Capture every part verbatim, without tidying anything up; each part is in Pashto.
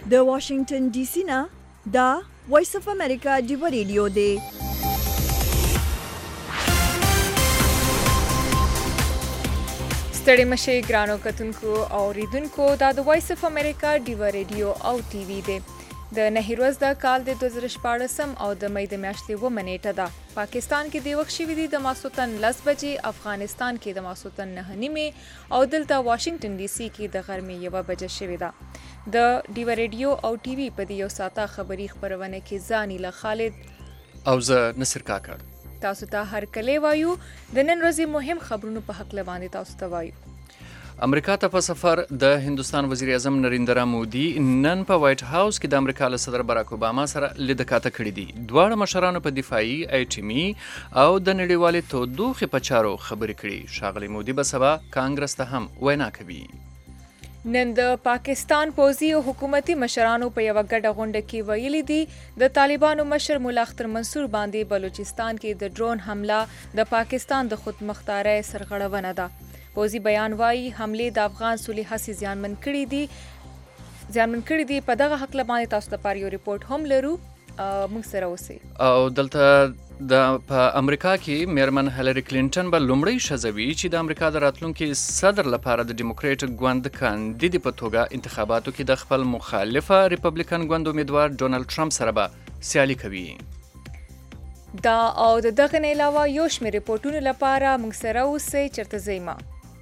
د واشنگټن ډي سي نه دا وایس اف امریکا ډیو ریډیو دی. ستړي مشي ګرانو کتونکو او ریدونکو دا د وایس اف امریکا ډیو ریډیو او ټي وي دی. د نهي ورځ د کال د دوه زره شپاړسم او د مې د میاشتې اووه نیټه ده. پاکستان کې د وخت شوي دي د ماسوتن لس بجې، افغانستان کې د ماسوتن نهه نیمې او دلته واشنگټن ډي سي کې د غرمې یوه بجه شوې ده. د ډیو ریډیو او ټي وي په دې یو ساعته خبري خپرونه کې ځاني له خالد او زه نصر کاکړ تاسو ته هر کله وایو د نن ورځې مهم خبرونو په حق باندې تاسو ته وایو. امریکا ته په سفر د هندوستان وزیر اعظم نریندرا مودي نن په وایټ هاوس کې د امریکا له صدر باراک اوباما سره لیدکاته کړې دي. دواړه مشرانو په دفاعي، ایټمي او د نړیوالې تودوخې په چارو خبرې کړي. ښاغلي مودي به سبا کانګرس ته هم وینا کوي. نن د پاکستان پوځي او حکومتي مشرانو په یوه ګډه غونډه کې ویلي دي د طالبانو مشر مولا اختر منصور باندې بلوچستان کې د ډرون حمله د پاکستان د خودمختارۍ سرغړونه ده. پوځي بیان وايي حملې د افغان صلحي هڅې زیانمن کړي دي زیانمن کړي دي. په دغه حق باندې تاسو لپاره یو ریپورت هم لرو، موږ سره اوسئ. او دلته د په امریکا کې میرمن هیلری کلینټن به لومړی ښځه وي چې د امریکا د راتلونکي صدر لپاره د ډیموکریټ ګوند کاندیدې په توګه انتخاباتو کې د خپل مخالفه ریپبلیکن ګوند امیدوار ډونالډ ټرمپ سره به سیالي کوي. دا او د دغه نه علاوه یو شمېر ریپورټونو لپاره موږ سره اوسئ. چېرته ځئ ما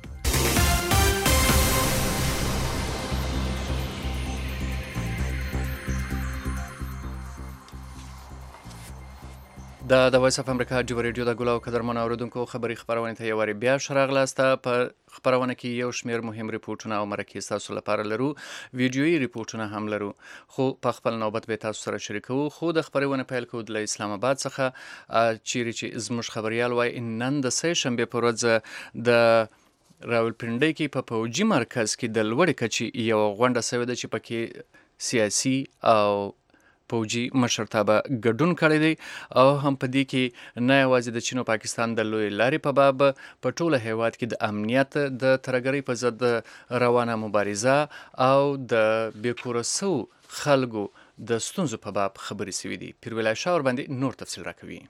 دا د وایس اف امریکا ډیو ریډیو د ګلو قدرمن اوریدونکو خبري خبرونه ته یو واری بیا شراغلاسته. په خبرونه کې یو شمیر مهم ریپورتونه او مرکې تاسو لپاره لرو، ویډیويي ریپورتونه هم لرو، خو په خپل نوبت به تاسو سره شریکو. خو د خبرونه پیل کوو د اسلام آباد څخه چیرې چې زموږ خبريال وای نن د سه شنبه پر ورځ د راولپنډۍ کې په پوجي مرکز کې د لوړې کچې یو غونډه شوې ده چې پکې سیاسي او پوجي مشرتابه ګډون کړی دی او هم په دې کې نه یوازې د چین او پاکستان د لوی لارې په باب په ټوله هیواد کې د امنیت د ترګرۍ په ضد روانه مبارزه او د بیکوره سو خلکو د ستونزو په باب خبرې شوې دي. پیرولای شاه ور باندې نور تفصیل راکوي.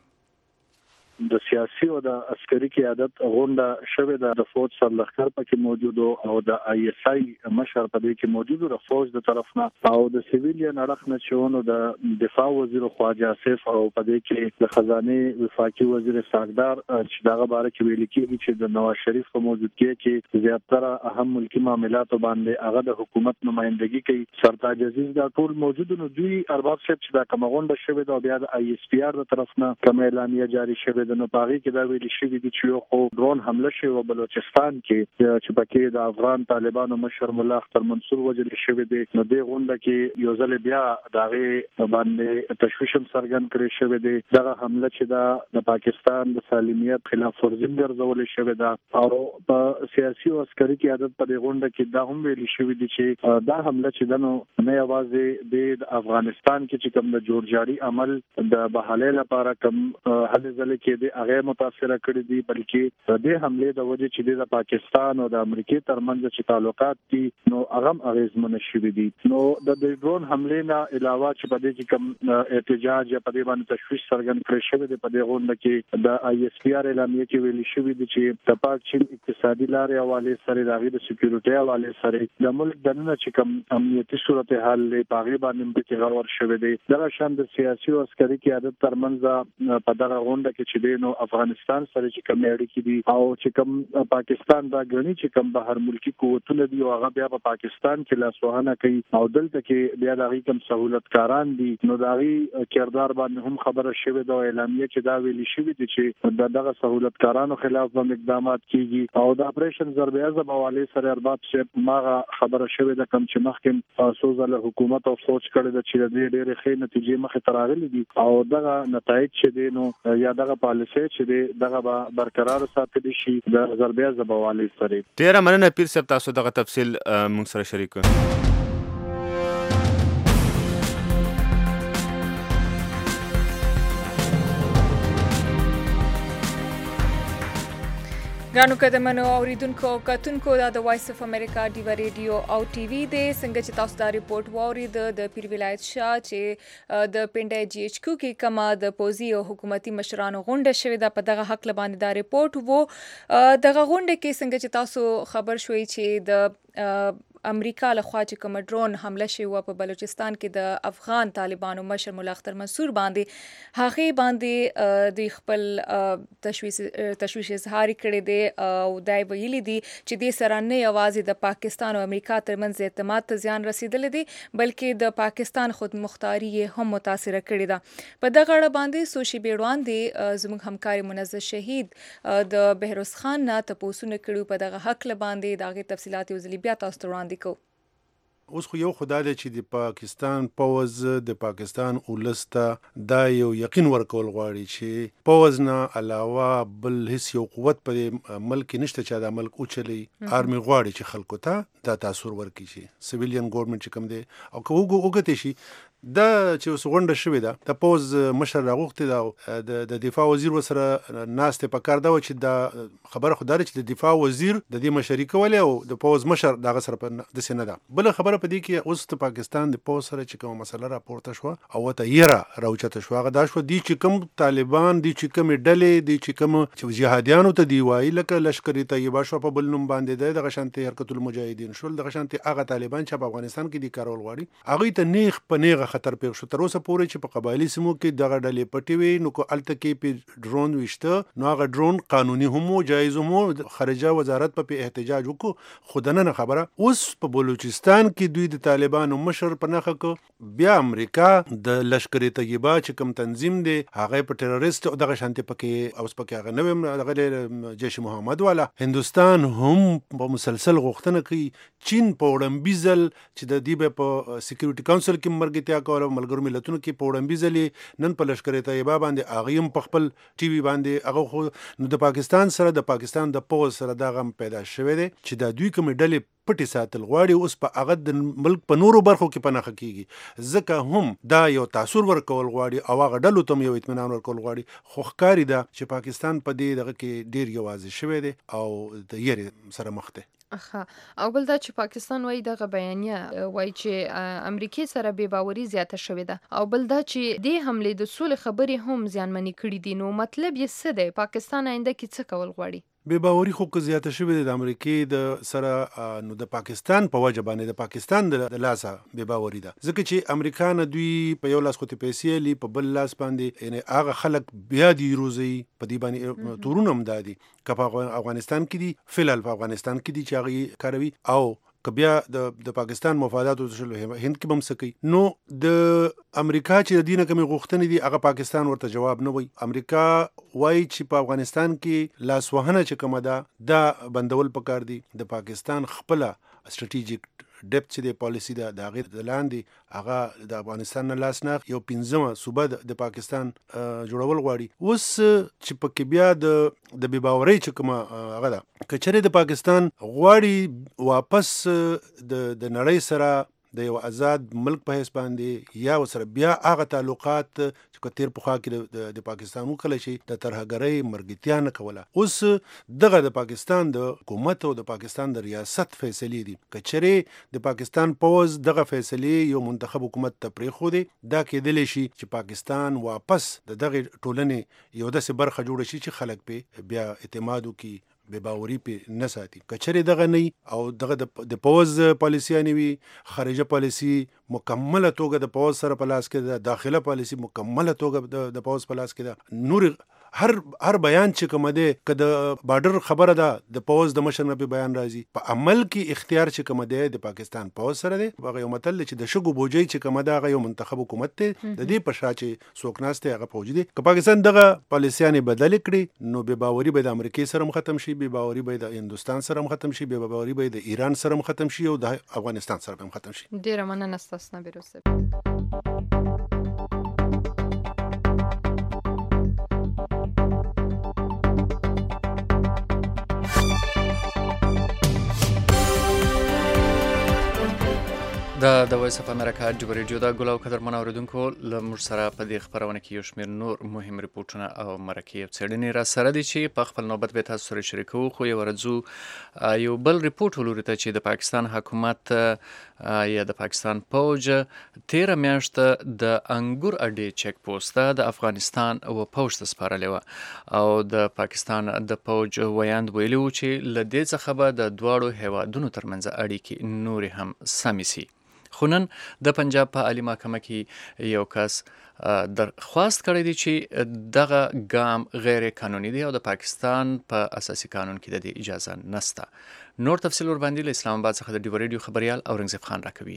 د سیاسي او د عسکري قیادت غونډه شوې ده. د فوج سرلښکر پکې موجود او د آی اس آی مشر په دې کې موجود د فوج د طرف نه او د سیویلین اړخ نه چېونو د دفاع وزیر خواجه آصف او په دې کې د خزانه وفاقي وزیر ساګدار چې دغه باره کې ویل کېږي چې د نواز شریف په موجودګۍ کې زیاتره اهم ملکی معاملات باندې هغه د حکومت نمائندګي کوي. سرتاج عزیز دا ټول موجود نو دوی ارباب صاحب چې دا کوم غونډه شوې ده بیا د آی اس پی آر د طرف نه کوم اعلامیه جاری شوې ده نو باغی کې دا ویل شوی دی چې یو خو ډرون حمله شوی و بلوچستان کې چې پکې د افغان طالبانو مشر مولا اختر منصور وجل شوی دی. نو دې غونډه کې یو ځل بیا دغه باندې تشویش څرګند کړی شوی دی. دغه حمله چې دا د پاکستان د سالمیت خلاف ورزي ګرځول شوی دا او په سیاسي او عسکري قیادت په دې غونډه کې دا هم ویل شوی دی چې دا حمله چې دنو نه یوازې د افغانستان کې چې کوم د جوړجاړي عمل د بحالې لپاره کوم هلې ځلې کې د هغه متاثر کړی دي بلکې د حمله د وجه چې د پاکستان او د امریکا ترمنځ چې تعلقات دي نو هغه اغیزمن شوي دي. نو د ډرون حمله نه علاوه چې په دې کې کوم احتجاج یا په دې باندې تشویش څرګند کړی شوی دی په دې غونډه کې د آی اس پی آر اعلامیه کې ویل شوی دی چې د پاک چین اقتصادي لارې حواله سره د غیر سکیورټي حواله سره د ملک دننه چې کوم امنیتي صورتحال له پاغي باندې په غور شوی دی. دا شان د سیاسي او عسکري قیادت ترمنځ په دغه غونډه کې چې نو افغانستان سره چې کوم اړیکې دي او چې کوم پاکستان دا غني چې کوم بهر ملکی قوتونه دي او هغه بیا په پاکستان کې لاسوهنه کوي او دلته کې بیا دغه کوم سہولتکاران دي نو دغه کردار باندې هم خبره شوې ده. اعلامیه کې دا ویلي شوې دي چې دغه سہولتکارانو خلاف به اقدامات کیږي او د اپریشن ضرب اعظم حواله سره ارباب چې ماغه خبره شوې ده کوم چې مخکې سوزله حکومت او سوچ کړی د چې د ډېرې ښې نتیجې مخې ته راغلي دي او دغه نتایج چې دي نو یا دغه پالیسي چې دغه برقرار ساتل شي د ضربې زبوالی سره. ډیره مننه پیر صاحب تاسو دغه تفصیل موږ سره شریک کړئ. ګرانو قدمنو اوریدونکو او کتونکو دا د وایس اف امریکا ډیوا ریډیو او ټي وي د څنګه چې تاسو دا ریپورت واورید د پیر ولایت شاه چې د پنډای جی ایچ کیو کې کما د پوزي او حکومتي مشرانو غونډه شوې ده په دغه حق لباندې دا ریپورت وو دغه غونډه کې څنګه چې تاسو خبر شوي چې د امریکا له خوا چې کوم ډرون حمله شوی و په بلوچستان کې د افغان طالبانو مشر مولا اختر منصور باندې هغه باندې د خپل تشویش تشویش اظهار کړی دی او دای ویلي دي چې د سره نه یوازې د پاکستان او امریکا ترمنځ اعتماد ته زیان رسیدلی دی بلکې د پاکستان خود مختاری هم متاثر کړی ده په دغه اړه باندې سوشي بیروان دی زموږ همکاري منزه شهید د بهروز خان نه تاسو نه کړو په دغه حق باندې دغه تفصيلات یو ځل بیا تاسو ته وړاندې کوو. اوس خو یو خدای دی چې د پاکستان پوز د پاکستان ولسته دا یو یقین ورکول غواړي چې پوز نه علاوه بل هیڅ یو قوت په ملک نشته چې دا ملک اوچلی آرمي غواړي چې خلکو ته دا تاثیر ورکړي چې سیویلین ګورنمنت چې کوم دی او که وګورئ شي دا چې اوس غونډه شوې ده د پوز مشر راغوښتي دا د دفاع وزیر وسره ناستې په کار دا و چې دا خبره خو دا چې د دفاع وزیر د دې مشري کولې او د پوز مشر دغه سره په داسې نه ده بل خبره په دې کې اوس د پاکستان د پوز سره چې کومه مسله راپورته شوه او ته یې راوچته شوه هغه دا شوه دي چې کوم طالبان دي چې کوم ډلې دي چې کوم چې جهادیانو ته دی وایي لکه لشکري طیبه شو په بل نوم باندې دغه شانتي حرکت المجاهدین شول دغه شانتي هغه طالبان چې په افغانستان کې دي کارول غواړي هغه ته نیغ په نیغه خطر پیښ شو تر اوسه پورې چې په قبایلی سیمو کې دغه ډلې پټې وي نو کو الته کې په ډرون وشته نو هغه ډرون قانوني هم جایز هم خارجه وزارت په احتجاج وکړو خودنه نه خبره اوس په بلوچستان کې دوی د طالبانو مشر په نخښه کو بیا امریکا د لشکري طیبه چې کوم تنظیم دی هغه په ټیرریست او دغه شانتي پکې اوس پکې هغه نوې دغه جیش محمد والا هندستان هم په مسلسل غوښتنه کوي چین په وړاندیزل چې د دې په سکیورټي کونسل کې مرګتیا کوله ملګرو ملتونو کې په وړاندیزل نن په لشکري طیبه باندې هغه هم په خپل ټي وي باندې هغه خو نو د پاکستان سره د پاکستان د پوز سره دا غم پیدا شوی دی چې دا دوی کوم ډلې پټي ساتل غواړي اوس په هغه د ملک په نورو برخو کې پناخه کیږي ځکه هم دا یو تاثیر ورکول غواړي او هغه ډلو ته یو اطمینان ورکول غواړي خو ښکاري ده چې پاکستان په دې دغه کې ډیر یوازې شوی دی او د یری سره مخ دی اخه او بل دا چې پاکستان وایي دغه بیانیه وایي چې امریکای سره بې باوري زیاته شوې ده او بل دا چې دې حمله د سولې خبرې هم زیانمنې کړې دي نو مطلب یې څه دی پاکستان آینده کې څه کول غواړي بې باوري خو که زیاته شوې ده د امریکای د سره نو د پاکستان په وجه باندې د پاکستان د لاسه بې باوري ده ځکه چې امریکا نه دوی په یو لاس خو ته پیسې لي په بل لاس باندې یعنی هغه خلک بیا دی روزي په دې باندې تورونه هم دادي که په افغانستان کې دي فلال په افغانستان کې دي چې هغه کاروي او که بیا د د پاکستان مفادات او هند کې بم سکی نو د امریکا چې د دینه کوم غوښتنې دي هغه پاکستان ورته جواب نه وای امریکا وای چې په افغانستان کې لاس وهنه چې کومه ده دا بندول پکار دي د پاکستان خپل استراتیژیک ډیپت چې د پالیسی دا د غیر د لاندې هغه د افغانستان نه لاس نه یو پنځمه صوبه د پاکستان جوړول غواړي اوس چې پکې بیا د د بې باورۍ چې کومه هغه ده که چېرې د پاکستان غواړي واپس د د نړۍ سره د یو آزاد ملک په حیث باندې یا وسره بیا هغه تعلقات چې کتیر په خوا کې د پاکستان وکړل شي د ترهګرۍ مرګتیا نه کوله اوس دغه د پاکستان د حکومت او د پاکستان د ریاست فیصلې دي که چېرې د پاکستان پوز دغه فیصلې یو منتخب حکومت ته پرېښودې دا کېدلی شي چې پاکستان واپس د دغه ټولنې یو داسې برخه جوړه شي چې خلک پې بیا اعتماد وکړي بې باوري په نه ساتي که چېرې دغه نه او دغه د پوز پالیسیانې وي خارجه پالیسي مکمله توګه د پوز سره په لاس کې ده داخله پالیسي مکمله توګه د پوز په لاس کې ده نور هر هر بیان چې کوم دی که د بارډر خبره ده د پوز د مشر نه په بیان راځي په عمل کې اختیار چې کوم دی د پاکستان پوز سره دی هغه یو متل چې د شګو بوجي چې کوم دی هغه یو منتخب حکومت دی د دې په شا چې څوک ناسته هغه فوج دی که پاکستان دغه پالیسیانې بدل کړي نو بې باوري به د امریکای سره ختم شي بې باوري به د هندستان سره ختم شي بې باوري به د ایران سره ختم شي او د افغانستان سره هم ختم شي ډیره مننه ستاسو نه بیروسه د د وایس اف امریکا ډیو ریډیو دا ګل او قدرمن اوریدونکو له موږ سره په دې خبرونه کې یو شمېر نور مهم ریپورتونه او مرکې او څېړنې را سره دي چې په خپل نوبت به تاسو سره شریکو. خو یو ورځو یو بل ریپورت ولوري ته چې د پاکستان حکومت یا د پاکستان پوج تیره میاشت د انګور اډې چک پوسټ د افغانستان او پوج ته سپارلې و او د پاکستان د پوج ویاند ویلي و چې له دې څخه به د دواړو هیوادونو ترمنځ اړیکې نورې هم سمې سي. خو نن د پنجاب په عالی محکمه کې یو کس درخواست کړی دی چې دغه ګام غیر قانوني دی او د پاکستان په اساسي قانون کې د دې اجازه نشته. نور تفصیل ور باندې له اسلام آباد څخه د ډیو ریډیو خبريال اورنګزیب خان راکوي.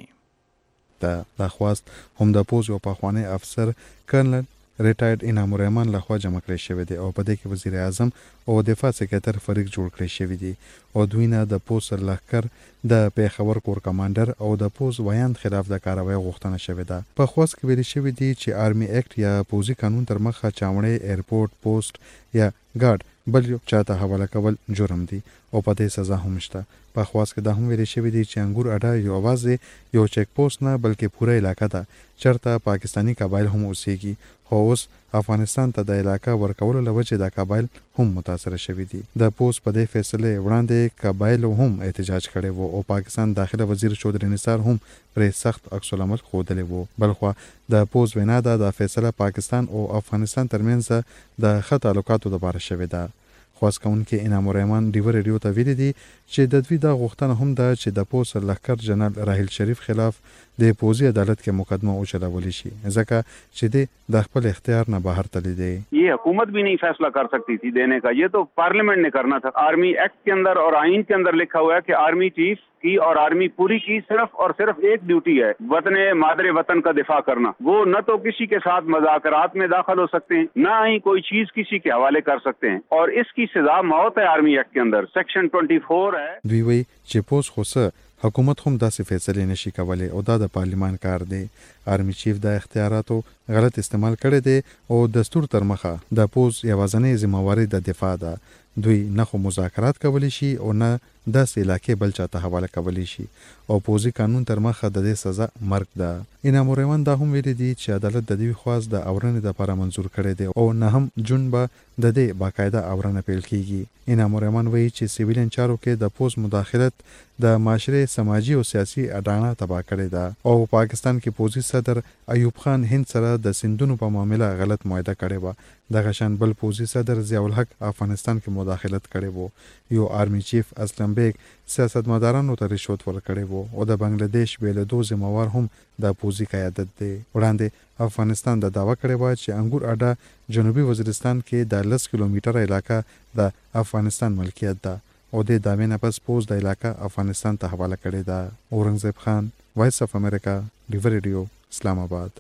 د درخواست هم د پوز یو پخوانی افسر کرنل ریټایرډ انعام الرحمن لخوا جمع کړی شوی دی او په دې کې وزیر اعظم او دفاع سکرټر فریق جوړ کړی شوی دی او دوی نه د پوز لخر د پیښور کور کمانډر او د پوز ویاند خلاف د کاروایی غوښتنه شوې ده. په خواست کې ویل شوی دی چې آرمي اکټ یا پوزي قانون تر مخه چاوړې ایرپورټ پوسټ یا ګارد بل یو چاته حواله کول جرم دی او په دې سزا هم شته. په خواست کې دا هم ویل شوی دی چې انګور اډا یو आवाज یو چک پوسټ نه بلکې پوره علاقہ ده چرته پاکستانی قبایل هم اوسېږي. خو اوس افغانستان ته د علاقہ ورکولو لوجه د قبایل هم متاثر شوی دي. د پوز په دې فیصله وړاندې قبایل هم احتجاج کړي وو او پاکستان داخله وزیر چودري نثار هم پرې سخت عکس العمل خوده وو. بلخو د پوز وینا ده د فیصله پاکستان او افغانستان ترمنځ د خط تعلقاتو لپاره شوی ده. خواست کوونکي انعام الرحمن ډیو ریډیو ته ویلي دي چې د دوی د غوښتنه هم ده چې د پوز لخر جنرال راحیل شریف خلاف د پوزي عدالت کې مقدمه وچلول شي ځکه چې د خپل اختیار نه بهر تللی دی. یہ حکومت بھی نہیں فیصلہ کر سکتی تھی دینے کا, یہ تو پارلیمنٹ نے کرنا تھا. آرمی ایکٹ کے اندر اور آئین کے اندر لکھا ہوا ہے کہ آرمی چیف کی اور آرمی پوری کی صرف اور صرف ایک ڈیوٹی ہے, وطن مادر وطن کا دفاع کرنا. وہ نہ تو کسی کے ساتھ مذاکرات میں داخل ہو سکتے ہیں, نہ ہی کوئی چیز کسی کے حوالے کر سکتے ہیں, اور اس کی سزا موت ہے. آرمی ایکٹ کے اندر سیکشن چوبیس ہے. دوی وی چې پوز خوسه حکومت هم داسې فیصله نشي کولای او دا د پارلیمان کار دی. آرمی چیف د اختیاراتو غلط استعمال کړی دی او دستور تر مخه د پوز یوازنۍ ذمہواری د دفاع ده. دوی نه خو مذاکرات کولی شي او نه داسې علاقې بل چاته حواله کولی شي او پوزي قانون تر مخه د دې سزا مرګ ده. انعام الرحمن دا هم ویلي دي چې عدالت د دې خواست د اورنې لپاره منظور کړی دی او نه هم جون به د دې باقاعده اورنه پیل کیږي. انعام الرحمن وایي چې سیویلین چارو کې د پوز مداخلت د معاشره سماجی او سیاسي اډانه تباہ کړی ده او پاکستان کې پوزي صدر ایوب خان هند سره د سندونو په معاملې غلط معاهده کړی و. دغه شان بل پوزي صدر ضیاء الحق افغانستان کې مداخلت کړی وو. یو آرمی چیف اسلم بیگ سیاستمدارانو ته رشوت ورکړی وو او د بنگلاديش بیل دو ذمہوار هم د پوزي قیادت دی. وړاندې افغانستان د داوا کړی و چې انګور اډا جنوبي وزیرستان کې د لس کیلومتره علاقہ د افغانستان ملکیت ده او د داوی نه پس پوز د علاقہ افغانستان ته حواله کړی ده. اورنګزیب خان, وایس اف امریکا, ډیو ریډیو, اسلام آباد.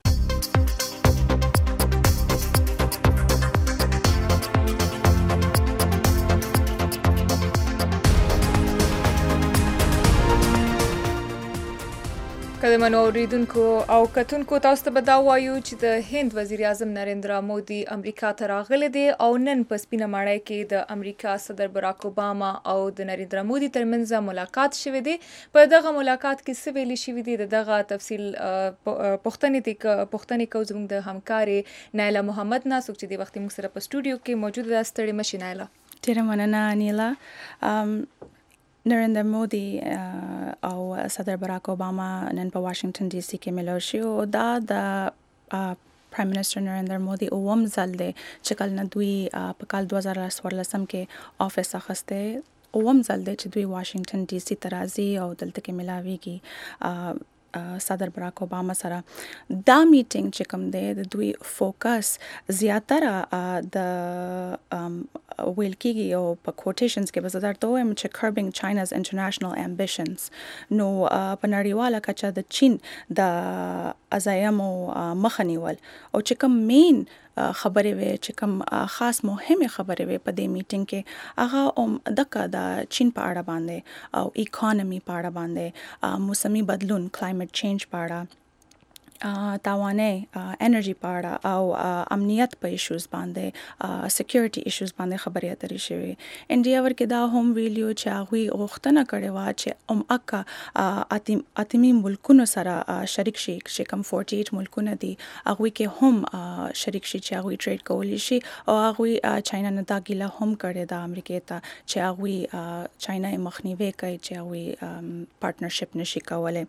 قدمنو اوریدونکو او کتونکو تاسو ته به دا وایو چې د هند وزیر اعظم نریندرا مودي امریکا ته راغلی دی او نن په سپینه ماڼۍ کې د امریکا صدر براک اوباما او د نریندرا مودي ترمنځ ملاقات شوی دی. په دغه ملاقات کې څه ویلي شوي دي دغه تفصیل پوښتنې پوښتنې کوو زموږ د همکارې نایله محمد نه, څوک چې د وخت موږ سره په سټوډیو کې موجود ده. ستړې مشي نایله. ډیره مننه انیلا. نریندر مودي او صدر براک اوباما نن په واشنگټن ډي سي کې ملو شي او دا د پرایم منسٹر نریندر مودي اوم ځل دی چې کله نه دوی په کال دوه زره څوارلسم کې افیس اخیستی, اوم ځل دی چې دوی واشنگټن ډي سي ته راځي او دلته کې ملاویږي صدر براک اوباما سره. دا میټینګ چې کوم دی د دوی فوکس زیاتره د ویل کېږي او په کوټیشنز کې به زه درته ووایم چې کربینګ چایناز انټرنیشنل امبیشنز. نو په نړیواله کچه د چین د عزایمو مخه نیول او چې کوم مین خبرې وي چې کوم خاص مهمه خبرې وي په دې میټینګ کې هغه هم دغه د چین په اړه باندې او اکانومي په اړه باندې, موسمي بدلون کلایمټ چینج په اړه تاوانې انرژي په اړه او امنیت په ایشوز باندې سکیورټي ایشوز باندې خبرې اترې شوې. انډیا ورکه دا هم ویلیو چې هغه غوښتنه کړې و چې ام اکا اتمی ملکونو سره شریک شي چې کوم فورټي ایټ ملکونه دي هغه کې هم شریک شي چې هغه ټریډ کولی شي او هغه چاینا نه دا ګیله هم کړې ده امریکا ته چې هغه چاینا مخنیوي کوي چې هغه پارټنرشپ نشي کولای.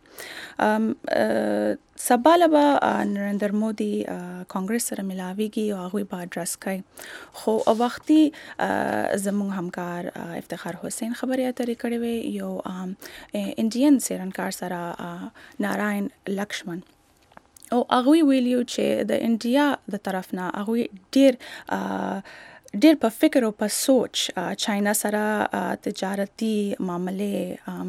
سبا لبا نریندر مودي کانګرس سره ملاويږي او هغه به اډرس کوي. خو وختي زموږ همکار افتخار حسین خبرې اترې کړې وي یو انډین سیرنکار سره ناراین لکشمن او هغه ویلیو چې د انډیا د طرف نه هغه ډیر ډیر په فکر او په سوچ چاینا سره تجارتي معاملې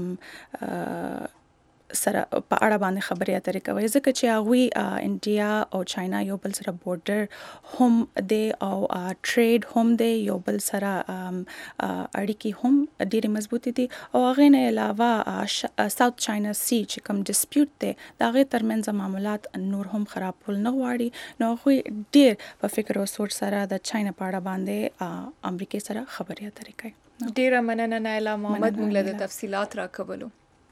سره په اړه باندې خبرې اترې کوي ځکه چې هغه انډیا او چاینا یو بل سره بورډر هم دی او ټریډ هم دی یو بل سره اړیکې هم ډېرې مضبوطې دي او هغه نه علاوه ساوث چاینا سی چې کوم ډسپیوټ دی دا غي ترمنځ معاملات نور هم خرابول نه غواړي نو خو ډېر په فکر او سوچ سره د چاینا په اړه باندې امریکا سره خبرې اترې کوي. ډېره مننه نایلا محمد موږ له تفصيلات راکولو.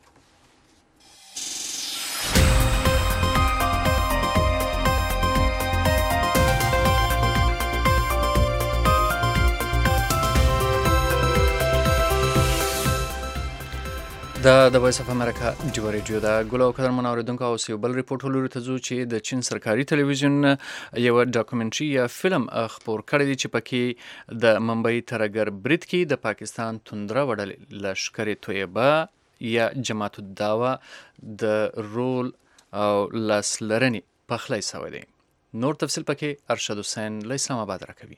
دا د وایس اف امریکا ډیو ریډیو دا ګلو کدر منوریدونکو او سی بل ریپورت ولر ته ځو چې د چین سرکاري ټلویزیون یو ډاکومنټري یا فلم خبر کړی دی چې پکې د ممبئی ترګر برید کې د پاکستان توندره وړل لشکر طیبه یا جماعت الدعوه د رول او لاسلرنی پخلی سوی دی. نور تفصیل پکې ارشد حسین له اسلام آباد راکوي.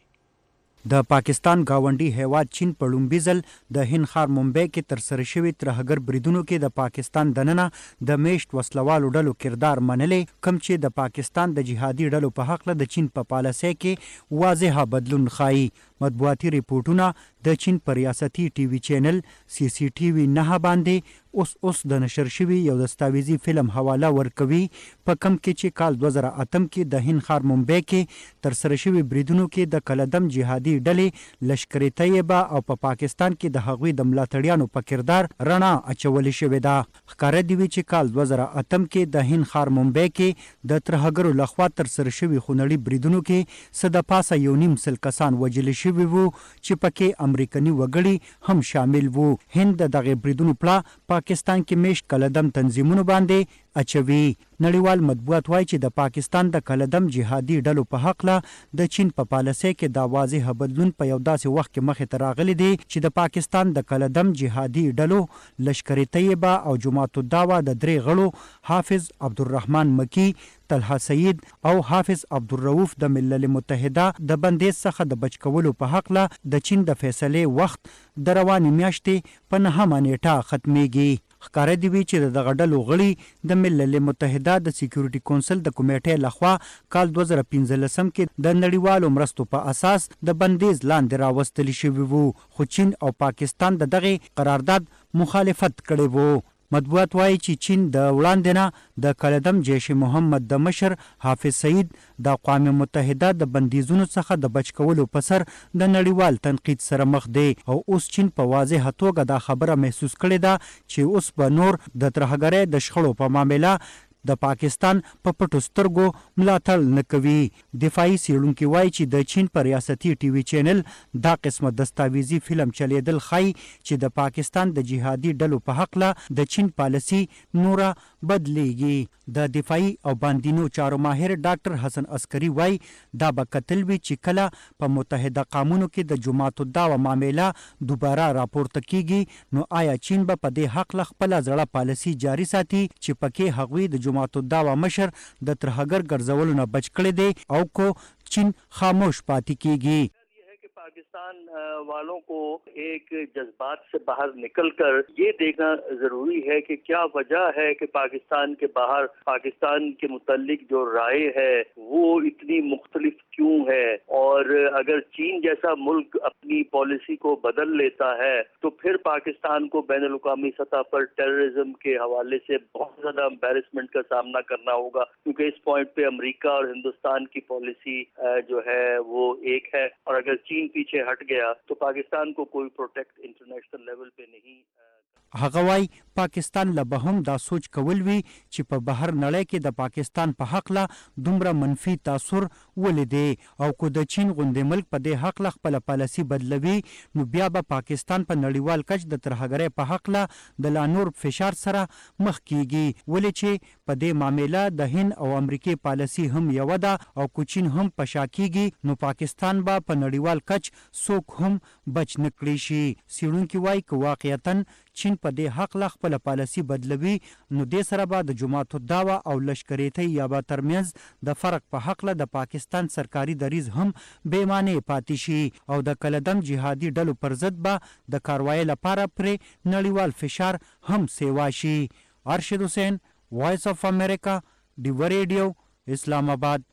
د پاکستان گاونډي هیواد چین په لومبي ځل د هند ښار ممبئی کې ترسره شوي ترهګر بریدونو کې د پاکستان دننه د میشت وسلوالو ډلو کردار منلې کوم چې د پاکستان د جهادي ډلو په حق له د چین په پالیسۍ کې واضحه بدلون ښایي. مطبوعاتي ریپورټونه د چین په ریاستي ټي وي چینل سی سی ټي وي نه باندې اوس اوس د نشر شوي یو دستاویزي فلم حواله ورکوي په کم کې چې کال دوه زره اتم کې د هند ښار ممبئی کې ترسره شوي بریدونو کې د کلدم جهادي ډلې لشکر طیبه او په پا پاکستان کې د هغوی د ملاتړیانو په کردار رڼا اچولې شوې ده. ښکاره دی وي چې کال دوه زره اتم کې د هند ښار ممبئی کې د ترهګرو لخوا ترسره شوي خونړي بریدونو کې څه د پاسه یو نیم سل کسان وژل شوي وو چې پکې امریکني وګړي هم شامل وو. هند د دغه بریدونو پلا پاکستان کې میشت کلدم تنظیمونو باندې اچوي. نړیوال مطبوعات وایي چې د پاکستان د کلدم جهادي ډلو په حق له د چین په پالیسۍ کې دا واضح بدلون په یو داسې وخت کې مخې ته راغلی دی چې د پاکستان د کلدم جهادي ډلو لشکر طیبه او جماعت الدعوه د درې غړو حافظ عبدالرحمن مکی، طلحه سعید او حافظ عبدالرؤف د ملل متحده د بندیز څخه د بچ کولو په حق له د چین د فیصلې وخت د روانې میاشتې په نهمه نیټه ختمیږي. ښکاره دی وي چې د دغه ډلو غړي د ملل متحده د سکیورټي کونسل د کمیټې لخوا کال دوه زره پنځلسم کې د نړیوالو مرستو په اساس د بندیز لاندې راوستلی شوي وو خو چین او پاکستان د دغه قرارداد مخالفت کړی وو. مطبوعات وایي چې چین د وړاندې نه د کلدم جیش محمد د مشر حافظ سعید د اقوام متحده د بندیزونو څخه د بچ کولو په سر د نړیوال تنقید سره مخ دی او اوس چین په واضحه توګه دا خبره محسوس کړې ده چې اوس به نور د ترهګرۍ د شخړو په معامله د پاکستان په پټو سترګو ملاتړ نه کوي. دفاعي څېړونکي وایي چې د چین په ریاستي ټي وي چینل دا قسمه دستاویزي فلم چلیدل ښایي چې د پاکستان د جهادي ډلو په حق له د چین پالیسي نوره بدلیږي. د دفاعي او باندینو چارو ماهر ډاکټر حسن عسکري وایي دا به کتل وي چې کله په متحده قامونو کې د جماعت الدعوه معامله دوباره راپورته کیږي نو آیا چین به په دې حق له خپله زړه پالیسي جاري ساتي چې پکې هغوی د جماعت الدعوه مشر د ترهګر ګرځولو نه بچ کړی دی او کو چین خاموش پاتې کیږي. पाकिस्तान वालों को एक जज्बात से बाहर निकलकर ये देखना जरूरी है कि क्या वजह है कि पाकिस्तान के बाहर पाकिस्तान के मुतालिक जो राय है वो इतनी मुख्तलिफ क्यों है, और अगर चीन जैसा मुल्क अपनी पॉलिसी को बदल लेता है तो फिर पाकिस्तान को बैनुल अक़वामी सतह पर टेररिज्म के हवाले से बहुत ज्यादा एम्बैरेसमेंट का सामना करना होगा, क्योंकि इस पॉइंट पे अमेरिका और हिंदुस्तान की पॉलिसी जो है वो एक है, और अगर चीन पीछे हट गया तो पाकिस्तान को कोई प्रोटेक्ट इंटरनेशनल लेवल पे नहीं। هغه وايي پاکستان له به هم دا سوچ کول وی چې په بهر نړۍ کې د پاکستان په حق له دومره منفي تاثر ولیدي، او کو د چین غوندې ملک په دې حق له خپل پالیسي بدلوي نو بیا به پاکستان په نړیوال کچ د ترهګرۍ په حق له د لا نور فشار سره مخ کیږي، ولې چې په دې معاملې د هند او امریکای پالیسي هم یو ده، او کو چین هم په شا کیږي نو پاکستان به په نړیوال کچ څوک هم بچ نکړي شي. سیړونکي وایي که واقعیتاً چین په دې حق له خپل پالیسي بدلوي نو دې سره به د جماعت الدعوه او لشکریتۍ یا به ترمنځ د فرق په حق له د پاکستان سرکاري دریځ هم بې معنی پاتې شي، او د کلدم جهادي ډلو پر ضد به د کاروایۍ لپاره پرې نړیوال فشار هم سیوا شي. ارشد حسین، وایس اف امریکا، ډیو ریډیو، اسلام آباد.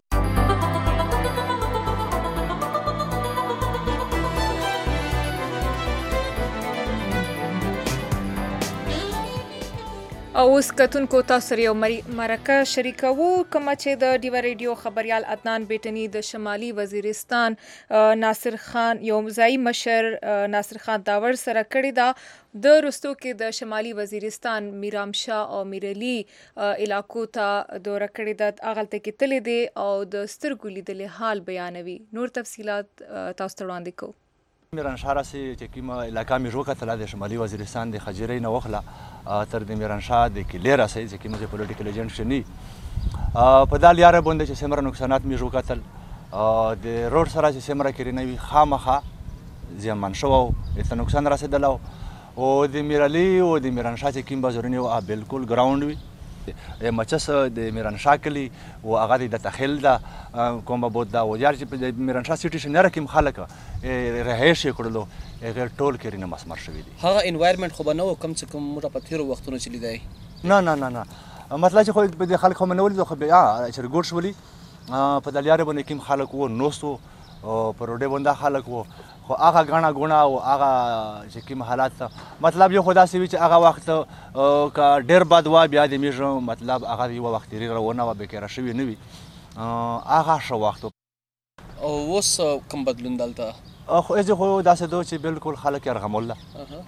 او اوس کتونکو تاسو سره یو مرکه شریکوو کومه چې د ډیو ریډیو خبريال عدنان بیٹنی د شمالي وزیرستان ناصر خان یو ځای مشر ناصر خان داور سره کړی دا د رستو کې د شمالي وزیرستان میرام شاه او میرعلی علاقو ته دور کړی د اغلته کې تللی دی او د سترګو لیدلې حال بیانوي. نور تفصيلات تاسو ته وړاندې کوو. میران شاه راسي چې کومه علاقه مې وکتله د شمالي وزیرستان د خجرې نه وخله تر د میران شاه د کلې راسي چې کومه چې پولیټیکل ایجنټ شنی په دا لیاره باندې چې سمره نقصانات مې وکتل د روډ سره چې سمره کړی نه وي خامخه زیانمن شو او ته نقصان رسیدل، او د میرعلی او د میران شاه چې کوم بازارونه او بالکل ګراوند وي مچس د میران شاه کلی او هغه د تخیل دا کومه بود دا او یار چې د میران شاه سیټي شنه رقم خلک رهایش کړلو غیر ټول کړي نه مسمر شوی دي. هغه انوایرمنت خو بنو کم څه کم موږ په تیر وختونو چې لیدای نه نه نه نه مطلب چې خو د خلک هم نه ولید خو بیا چې ګور شولي په دلیاره باندې کوم خلک وو نوستو پر روډه باندې خلک وو، خو هغه غاڼه غونه او هغه چې کوم حالات مطلب یو خدا سوي چې هغه وخت کا ډیر بد وا بیا د میژو مطلب هغه یو وخت لري روانه و به کې را شوی نه وي هغه شو وخت او اوس کوم بدلون دلته خو از خو داسې دو چې بالکل خلک يرغموله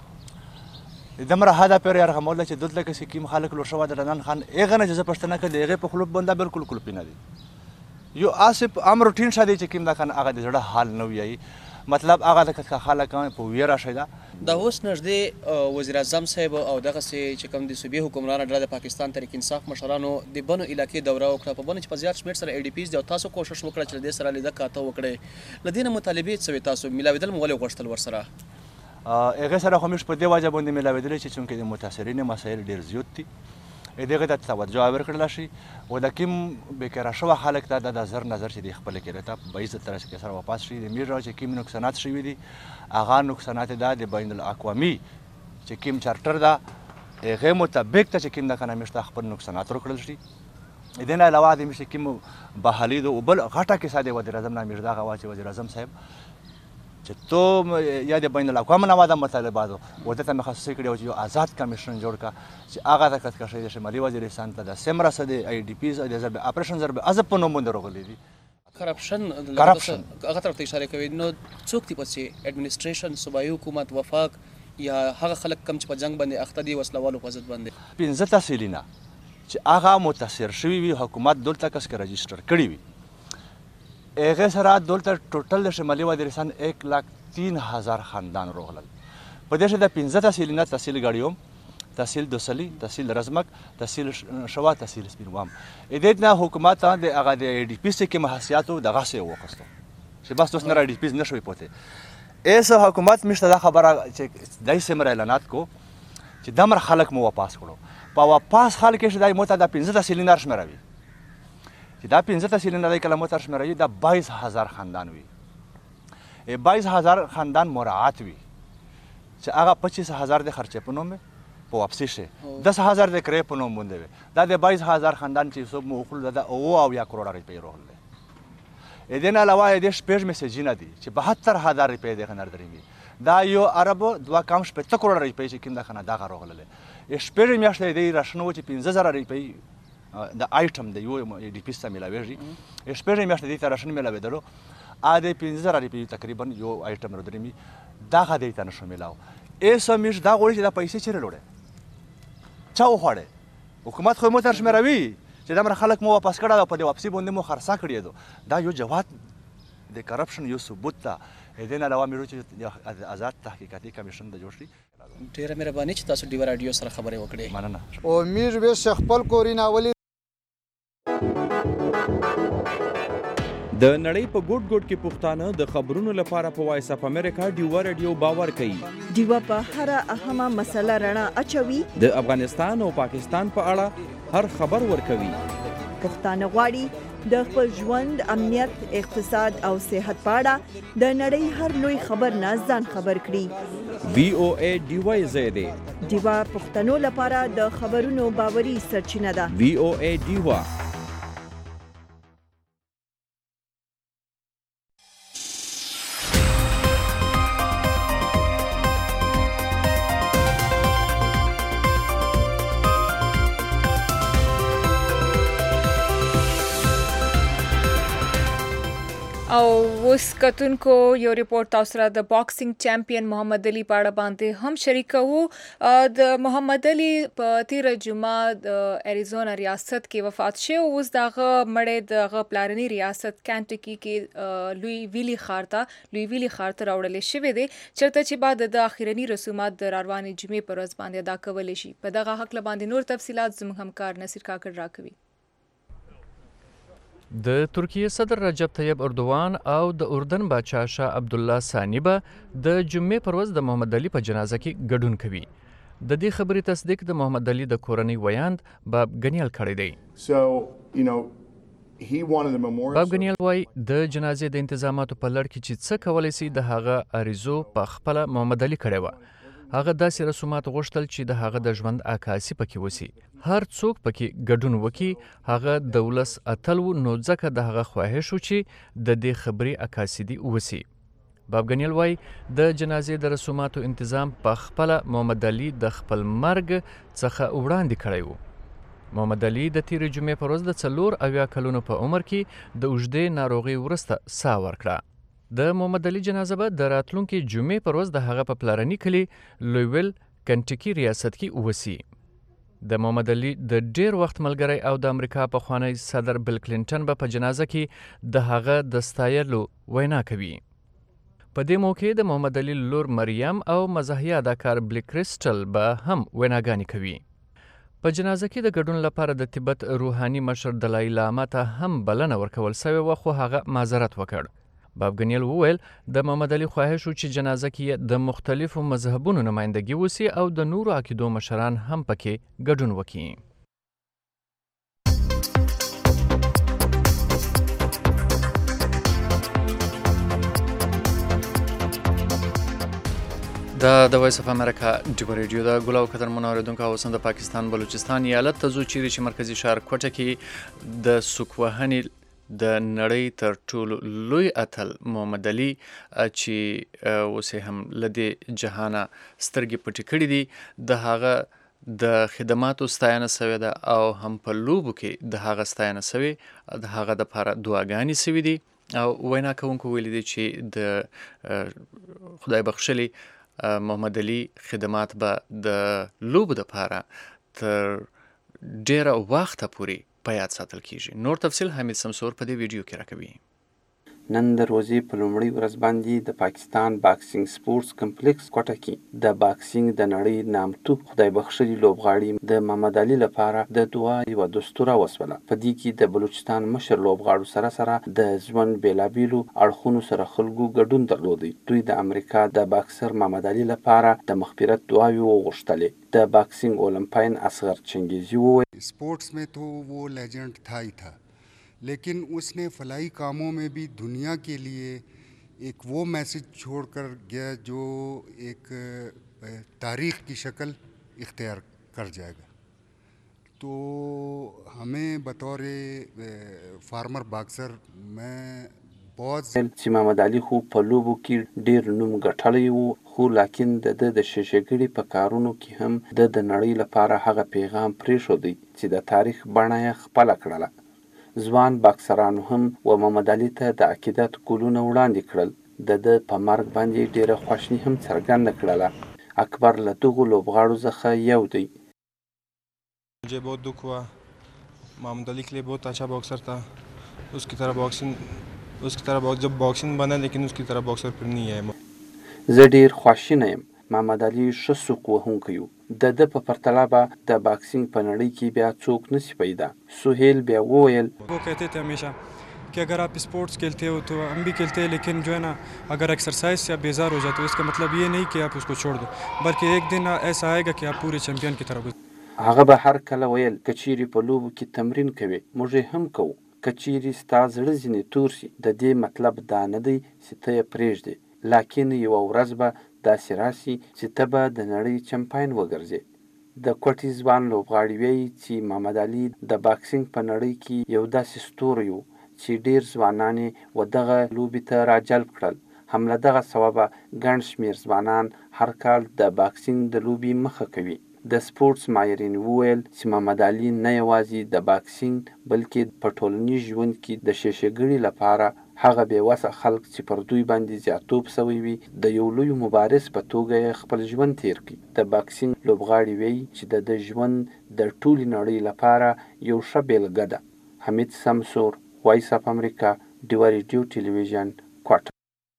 دمره هدا پر يرغموله چې دلته کې کوم خلک لور شو د رنان خان اغه نه چې پښتنه کې دغه په خلوب باندې بالکل کول پینه دي یو اسف امر روټین شادي چې کوم دا خان هغه د زړه حال نه وي، مطلب هغه د خلک په ویره شیدا د اوس نږدې وزیر اعظم صاحب او دغه چې کوم د صوبې حکمران ډله د پاکستان تحریک انصاف مشرانو د بنو علاقې دوره وکړه په بنو چې په زیات شمېر سره ای ډي پیز دی او تاسو کوشش وکړه چې د سره لیده کاته وکړي لدینه مطالبه څه تاسو ملاویدل مولې غوښتل ور سره هغه سره خو مش په دی واجب باندې ملاویدل چې چونکې د متاثرین مسایل ډیر زیات دي دغه د توجه ورکړل شي او د کوم بیکاره شو خلک ته د نظر نظر چې د خپل کې ته په عزت تر سره واپس شي د میرا چې کوم نقصانات شوي دي هغه نقصانات د بین الاقوامی چې کوم چارټر دا هغه مطابق ته چې کوم د کنه مشته خپل نقصانات ورکړل شي دین علاوه د مشته کوم بحالی او بل غټه کې ساده وزیر اعظم نامیر دا غوا چې وزیر اعظم صاحب چې تو یا د بین الاقوام نواده مطالبات او د تمخصصي کړي او چې آزاد کمیشن جوړ کا چې هغه د کټ کښې د شمالي وزیرستان ته د سمره سده ای ډي پیز د ضرب اپریشن ضرب از په نوم باندې راغلي دي کرپشن کرپشن هغه طرف ته اشاره کوي نو څوک دی پسې اډمنستریشن صوبایي حکومت وفاق یا هغه خلک کم چې په جنگ باندې اخته دي وسلوالو په ضد باندې پنځه تحصیلینا چې هغه متاثر شوی وي حکومت دلته کس کې رجستر کړی وي هغه سره دلته ټوټل شمالي وزیرستان یک لاک تین هزار خاندان روغلل په دې د پنځه تحصیلینا تحصیل غړیوم تحصیل دوسلی تحصیل رزمک تحصیل شوا تحصیل سپینوام ادید نه حکومت د هغه د ای ډي پی سي کې محاسياتو دغه سه وکړو چې بس اوس نه ای ډي پی نشوي پوته ایسه حکومت مشته دا خبره چې دای سمره اعلانات کو چې دمر خلک مو واپس کړو په واپس خلک چې دای موته د پنځه تحصیلینار شمروي چې دا پنځه تحصیلینار کله موته شمروي د بایس هزار خاندان وي بایس هزار خاندان مراعات وي چې هغه پچیس هزار د خرچې په نوم په واپسي شي دس هزار د کرې په نوم باندې وي دا د بایس هزار خاندان چې څوک مو وکړل دا او او یا کروڑه روپۍ راغله اې دین علاوه د شپږ میسجونه دي چې بهتر هزار روپۍ د خنر درېږي دا یو عربو دوه کم شپږ کروڑه روپۍ چې کوم د خنه دا راغله شپږ میاشتې د راشنو چې پنځه زره روپۍ د آیټم د یو ډي پی سره ملاويږي شپږ میاشتې د راشن ملاوي ا د پنځه زره روپۍ تقریبا یو آیټم ردرمي دا غدې ته نشو ملاو ایسه مش دا غوړي چې دا پیسې چیرې لوړې چا وخوړې حکومت خو مو تر شمروي چې دا مر خلک مو واپس کړه په دې واپسی باندې مو خرڅا کړی دو دا یو جواب د کرپشن یو ثبوت ته دین علاوه مې چې آزاد تحقیقاتي کمیشن د جوړ شي ډیره مهرباني چې تاسو ډیو رادیو سره خبرې وکړې مننه او میر به خپل کورینه ولی د نړۍ په ګوټ ګوټ کې پښتانه د خبرونو لپاره په وایس اف امریکا ډیو رادیو باور کوي ډیو په هر اهمه مسله رڼا اچوي د افغانستان او پاکستان په اړه هر خبر ورکوي پښتانه غواړي د خپل ژوند امنیت اقتصاد او صحت په اړه د نړۍ هر لوی خبر نه ځان خبر کړي وی او ای ډیو زیاده ډیو پښتنو لپاره د خبرونو باوري سرچینه ده وی او ای ډیو او اوس کتونکو یو ریپورت تاسو سره د باکسینګ چمپیون محمد علي په اړه باندې هم شریکو د محمد علي په تیر جمعه د اریزونا ریاست کې وفات شو اوس دغه مړی دغه پلارني ریاست کانټکی کې لوی ویلی خارته لوی ویلی خارته راوړل شوی دی چرته چې بعد د اخیرنی رسومات د رواني جمعې پر ورځ باندې ادا کول شي په دغه حق باندې نور تفصيلات زموږ همکار نصیر کاکړ راکوي د ترکیه صدر رجب طیب اردوان او د اردن بادشاه شاه عبد الله ثانی به د جمعې پر ورځ د محمد علي په جنازه کې ګډون کوي د دې خبرې تصدیق د محمد علي د کورنۍ ویاند باب غنیل کړی دی So, you know, he wanted the memorial. باب غنیل وای د جنازې د انتظاماتو په لړ کې چې څه کولای شي د هغه اریزو په خپل محمد علي کړی و هغه داسې رسومات غوښتل چې د هغه د ژوند عکاسي پکې وسی هر څوک پکې ګډون وکي هغه دولس اتل نو ځکه د هغه خواهش و چې د دې خبري عکاسي دی وسی باب غنیل وای د جنازې د رسوماتو تنظیم په خپل محمد علي د خپل مرګ څخه وړاندې کړی و محمد علي د تیر جمعې پر ورځ د څلور اویا کلونو په عمر کې د اوږدې ناروغي ورسته ساه ورکړه د محمد علي جنازه به د راتلونکي جمعې پر ورځ د هغه په پلارني کلي لویویل کنټکی ریاست کې وسی د محمد علي د ډیر وخت ملګری او د امریکا پخوانی صدر بل کلینټن به په جنازه کې د هغه د ستایلو وینا کوي په دې موقع د محمد علي لور مریم او مزاحیه اداکار بلیک کریسټل به هم ویناګانې کوي په جنازه کې د ګډون لپاره د تبت روحاني مشر دلای لاما ته هم بلنه ورکول شوې و خو هغه معذرت وکړ باب غنیل وویل د محمد علي خواهش و چې جنازه کې د مختلفو مذهبونو نمائندګي وسی او د نورو عقیدو مشران هم پکې ګډون وکړي دا د وایس اف امریکا ډیو ریډیو دا ګلاو قدر منوریدونکو او سند پاکستان بلوچستان ایالت ته زو چیرې چې مرکزی ښار کوټه کې د سوکوهنی د نړۍ تر ټولو لوی اتل محمد علي چې اوس هم لدی جهانه سترګې پټې کړې دي د هغه د خدماتو ستاینه سوې ده او هم په لوبو کې د هغه ستاینه سوې د هغه د لپاره دعاګانې سوې دي او وینا کوونکو ویلي دي چې د خدای بخښلي محمد علي خدمات به د لوبو لپاره تر ډیره وخته پورې په یاد ساتل کیږي نور تفصیل حمید سمسور په دې ویډیو کې راکوي نن د ورځې په لومړۍ ورځ باندې د پاکستان باکسینګ سپورتس کمپلیکس کوټه کې د باکسینګ د نړۍ نامتو خدای بخښلي لوبغاړي د محمد علي لپاره د دعا یوه دستوره وسوله په دې کې د بلوچستان مشر لوبغاړو سره سره د ژوند بېلابېلو اړخونو سره خلکو ګډون درلودی دوی د امریکا د باکسر محمد علي لپاره د مغفرت دعاوې وغوښتلې د باکسینګ اولمپاین اصغر چنگیزی وویل sports में तो वो लेजेंड था ही था लेकिन उसने फलाई कामों में भी दुनिया के लिए एक वो मैसेज छोड़ कर गया जो एक तारीख की शक्ल इख्तियार कर जाएगा। तो हमें बतौर फार्मर बॉक्सर मैं बहुत چې محمد علي خو په لوبو کې ډیر نوم ګټلی وو، خو لاکن د ده د شیشهګړي په کارونو کې هم د د نړۍ لپاره هغه پیغام پرېښودی چې د تاریخ بڼه یې خپله کړله. ځوان باکسرانو هم و محمد علي ته د عقیدت ګلونه وړاندې کړل. د ده په مرګ باندې ډیره خواشیني هم څرګنده کړله. اکبر له دغو لوبغاړو څخه یو دی. मुझे बहुत दुख हुआ। मोहम्मद अली के लिए बहुत अच्छा बॉक्सर था, उसकी तरह बॉक्सिंग उसकी तरह बॉक्स जब बॉक्सिंग बना लेकिन उसकी तरह बॉक्सर फिर नहीं है. زه ډیر خواشینی یم. محمد علي ښه سوک وهونکی و. د ده په پرتله به د باکسینګ په نړۍ کې بیا څوک نشي پیدا. سهیل بیا وویل वो कहते थे हमेशा कि अगर आप स्पोर्ट्स खेलते हो तो हम भी खेलते हैं, लेकिन जो है ना अगर एक्सरसाइज से आप बेजार हो जाते हो इसका मतलब ये नहीं कि आप उसको छोड़ दो, बल्कि एक दिन ऐसा आएगा कि आप पूरे चैंपियन की तरफ. هغه به هر کله ویل که چیرې په لوبو کې تمرین کوې موږ یې هم کوو، که چیرې ستا زړه ځینې تور شي د دې مطلب دا نه دی چې ته یې پرېږدې، لاکن یوه ورځ به داسې راسي چې ته به د نړۍ چمپاین وګرځې. د کوټي ځوان لوبغاړي وایي چې محمد علي د باکسینګ په نړۍ کې یو داسې ستوری و چې ډېر ځوانان یې و دغه لوبې ته راجلب کړل. هم له دغه سببه ګڼ شمېر ځوانان هر کال د باکسینګ د لوبې مخه کوي. د سپورټس ماهرین وویل چې محمد علي نه یوازې د باکسینګ بلکې په ټولنیز ژوند کې د شیشهګړي لپاره هغه بېوسه خلک چې پر دوی باندې زیاتوب سوی وي د یو لوی مبارز په توګه یې خپل ژوند تیر کړي. د باکسینګ لوبغاړي وایي چې د ده ژوند د ټولې نړۍ لپاره یو ښه بیلګه ده. حمید سمسور، وایس اف امریکا، ډیوه ریډیو ټلویزیون، کوټه.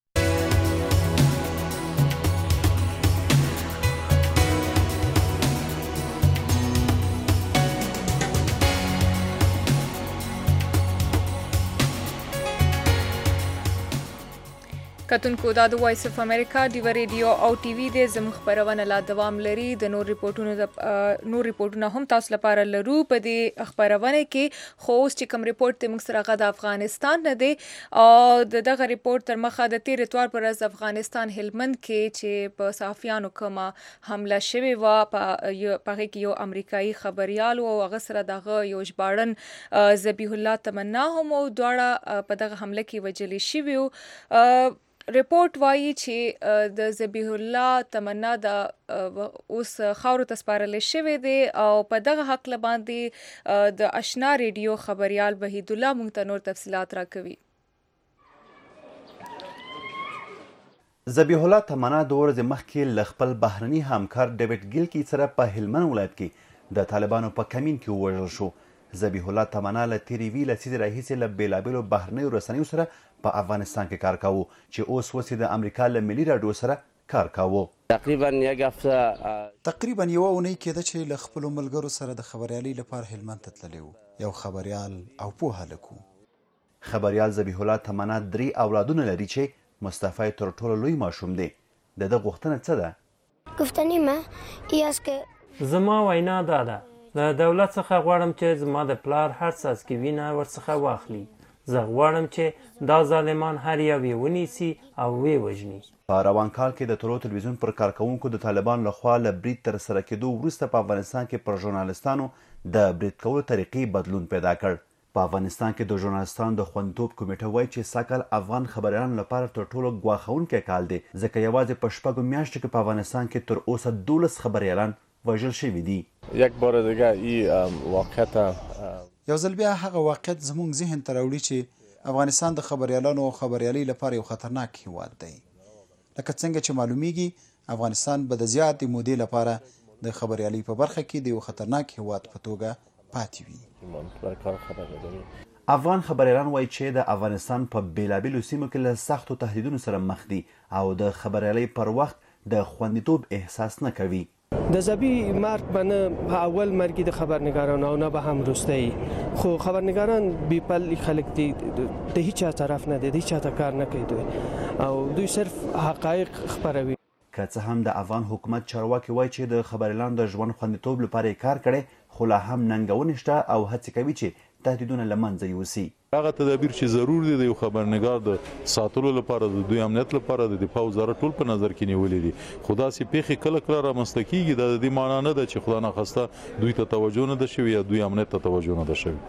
کتونکو دا د وایس اف امریکا ډیوه ریډیو او ټي وي د زموږ خبرونه لا دوام لري. د نور ریپورتونو د نور ریپورتونه هم تاسو لپاره لرو په دې خبرونه کې. خو اوس چې کوم ریپورت د موږ سره غا د افغانستان نه دی او دغه ریپورت تر مخه د تیر اتوار پر ورځ افغانستان هلمند کې چې په صحافیانو کومه حمله شوې وه په هغې کې یو امریکایي خبریال و او هغه سره دغه یو ژباړن ذبیح الله تمنا هم و، دواړه په دغه حمله کې وژلي شوي وو. ریپورت وایي چې د ذبیح الله تمنا د اوس خاورو ته سپارلی شوی دی او په دغه هکله باندې د اشنا ریډیو خبریال وحید الله موږ ته نور تفصیلات راکوي. ذبیح الله تمنا د ورځې مخکې له خپل بهرني همکار ډیوډ ګیلکي سره په هلمند ولایت کې د طالبانو په کمین کې ووژل شو. ذبیح الله تمنا له تېرې وي لسیزې راهیسې له بېلابېلو بهرنیو رسنیو سره په افغانستان کې کار کاوه چې اوس وسې د امریکا له ملي راډیو سره کار کاوه. تقریبا یک هفته تقریبا یوه اونۍ کېده چې له خپلو ملګرو سره د خبریالۍ لپاره هلمند ته تللی و. یو خبریال او پوه هلک و. خبریال ذبیح الله تمنا درې اولادونه لري چې مصطفی تر ټولو لوی ماشوم دی. د ده غوښتنه څه ده؟ گفتنی ما ای است که زما وینا دا ده له دولت څخه غواړم چې زما د پلار هر څاڅکي وینه ورڅخه واخلي. زه غواړم چې دا ظالمان هر یو یې ونیسي او ویې وژني. په روان کال کې د تورو تلویزیون پر کارکوونکو د طالبانو لخوا له برید ترسره کېدو وروسته په افغانستان کې پر ژورنالستانو د برید کولو طریقې بدلون پیدا کړ. په افغانستان کې د ژورنالستانو د خوندیتوب کمیټه وایي چې سږکال افغان خبریالانو لپاره تر ټولو ګواښونکی کال دی ځکه یوازې په شپږو میاشتو کې په افغانستان کې تر اوسه دولس خبریالان وژل شوي دي. یک بار دیگه این واقعیت یو ځل بیا هغه واقعیت زموږ ذهن ته راوړي چې افغانستان د خبریالانو او خبریالۍ لپاره یو خطرناک هیواد دی. لکه څنګه چې معلومیږي افغانستان به د زیاتې مودې لپاره د خبریالۍ په برخه کې د یو خطرناک هیواد په توګه پاتې وي. افغان خبریالان وایي چې د افغانستان په بېلابېلو سیمو کې له سختو تهدیدونو سره مخ دي او د خبریالۍ پر وخت د خوندیتوب احساس نه کوي. د زبی مرگ به نه اول مرگی د خبرنگاران او نه به هم روستایی خو خبرنگاران بی پل خلق دی د هیچ طرف نه دی د هیچ کار نه کوي او دوی صرف حقایق خبروي. که څه هم د افغان حکومت چارواکي وایي چې د خبریالانو د ژوند خوندیتوب لپاره یې کار کړی خو لا هم ننګونې شته او هڅې کوي چې تهدیدونه له منځه یوسي. هغه تدابیر چې ضرور دي د یو خبرنګار د ساتلو لپاره د دوی امنیت لپاره د دفاع وزارت ټول په نظر کې نیولې دي. خدا سي پیخي کله کله رامنځته کیږي د دې معنی نه ده چې خدا نه خواسته دوی ته توجه نه ده شوی یا دوی امنیت ته توجه نه ده شوی.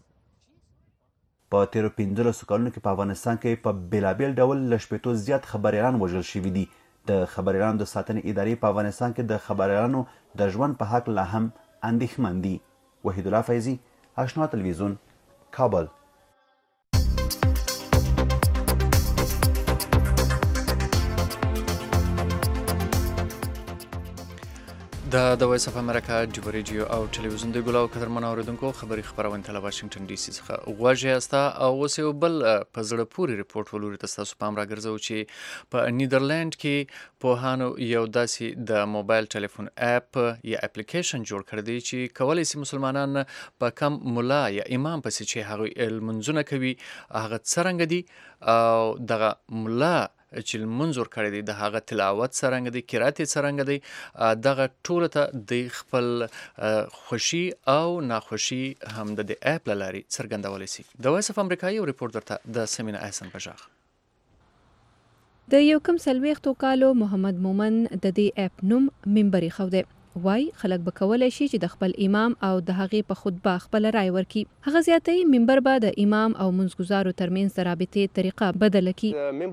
په تیرو پنځلسو کلونو کې په افغانستان کې په بېلابېل ډول له شپېتو زیات خبریالان وژل شوي دي. د خبریالانو د ساتنې ادارې په افغانستان کې د خبریالانو د ژوند په هکله هم اندېښمن دي. وحید الله فیضي، اشنا تلویزیون، کابل. دا د وایس اف امریکا جوبه ریډیو او ټلویزیون د ګلاو قدرمنو اوریدونکو خبري خبرونه تل واشنگټن ډي سي څخه غواړي استا او اوس یو بل په زړه پورې ریپورت ولوري تاسو پام راګرځو چې په نیدرلند کې په هانو یو داسې د موبایل ټلیفون اپ یا اپلیکیشن جوړ کړی دی چې کولای شي مسلمانان په کم مولا یا امام پسې چې هغه المنځونه کوي هغه څرنګه دي او دغه مولا چې منظور کړی دی د هغه تلاوت څرنګه دی قرات څرنګه دی دغه ټول ته د خپل خوشي او ناخوشي هم د اپ لاري څرګندولای شي. د وایس اف امریکا یو ریپورت درته د سمینا احسن پژاخ. د یو کم سلويختو کالو محمد مومن د دې اپ نوم منبري خو دی. وای خلک به کولای شي چې د خپل امام او د هغې په خطبه خپل رائے ورکړي. هغه زیاتې منبر به د امام او منځګزارو ترمنځ د رابطې طریقه بدله کړي.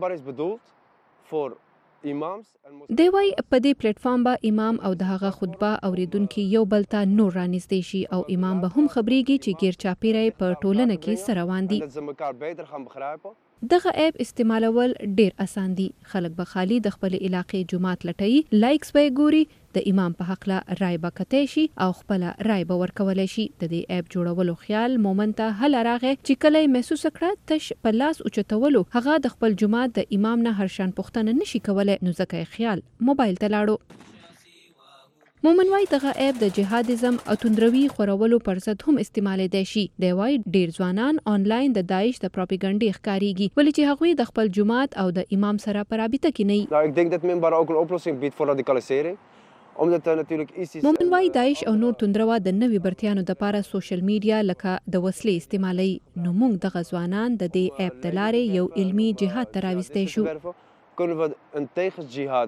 دی وای په دې پلیټ فارم به امام او د هغه خطبه اوریدونکي یو بل ته نور رانږدې شي او امام به هم خبريږي چې غیر چاپیره په ټولنه کې سره روان دي. دغه اپ استعمالول ډیر اسان دي. خلک به خالي د خپل علاقې جماعت لټي، لایکس به ګوري، د امام په حق لا رائے به کته شي او خپل رائے به ورکول شي. د دې اپ جوړولو خیال مومن ته هل راغی چې کله محسوس کړه تش په لاس اوچتولو هغه د خپل جماعت د امام نه هر شان پوښتنه نشي کولای، نو ځکه خیال موبایل ته لاړو. مومن وای دغه اپ د جهادیزم او توندروي خورولو پر ضد هم استعمالیدای شي. دی وای ډیر ځوانان آنلاین د داعش د پروپاګاندا ښکاریږي ولې چې هغوی د خپل جماعت او د امام سره په رابطه کې نه وي. Nou ek dink dat minbar ook 'n oplossing bied vir radikalisering. Omdat er natuurlijk ISIS مومن وای داعش او نور توندروا د نوي برتیانو د پاره سوشل میډیا لکه د وسلې استعمالي. نو موږ دغه ځوانان د دې اپ د لارې یو علمي جهاد ته راوستي شو. kunnen we een tegenjihad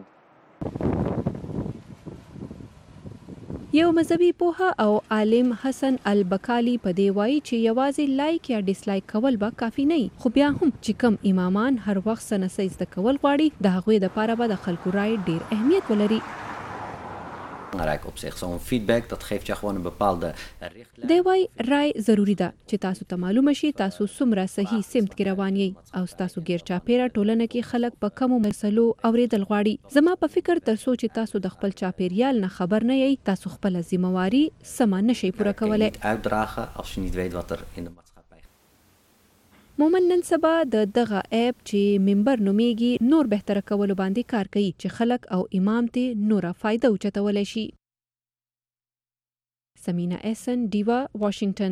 یو مذهبي پوها او عالم حسن البکالی په دی وایي چې یوازې لایک یا ډیسلایک کول به کافی نه، خو بیا هم چې کم امامان هر وخت سنسې زده کول غواړي د هغوی لپاره به د خلکو رای ډیر اهمیت ولري. belangrijk op zich. Zo'n feedback, dat geeft jou gewoon een bepaalde richtlijn. دی وای رای ضروری ده چې تاسو ته معلومه شي تاسو څومره صحیح سمت کې روان یې او تاسو غیر چاپیره ټولنه کې خلک په کومو مسلو اوریدل غواړي. زما په فکر تر څو چې تاسو د خپل چاپیریال نه خبر نه یې تاسو خپل ذمہواری سم نشئ پوره کولای. uitdragen als je niet weet wat er in de مومن نن سبا د دغه اپ چې منبر نومیږي نور بهتره کولو باندې کار کوي چې خلک او امام ته نوره فائدہ اوچتولی شي. سمینا احسن، ډیوا، واشنگټن.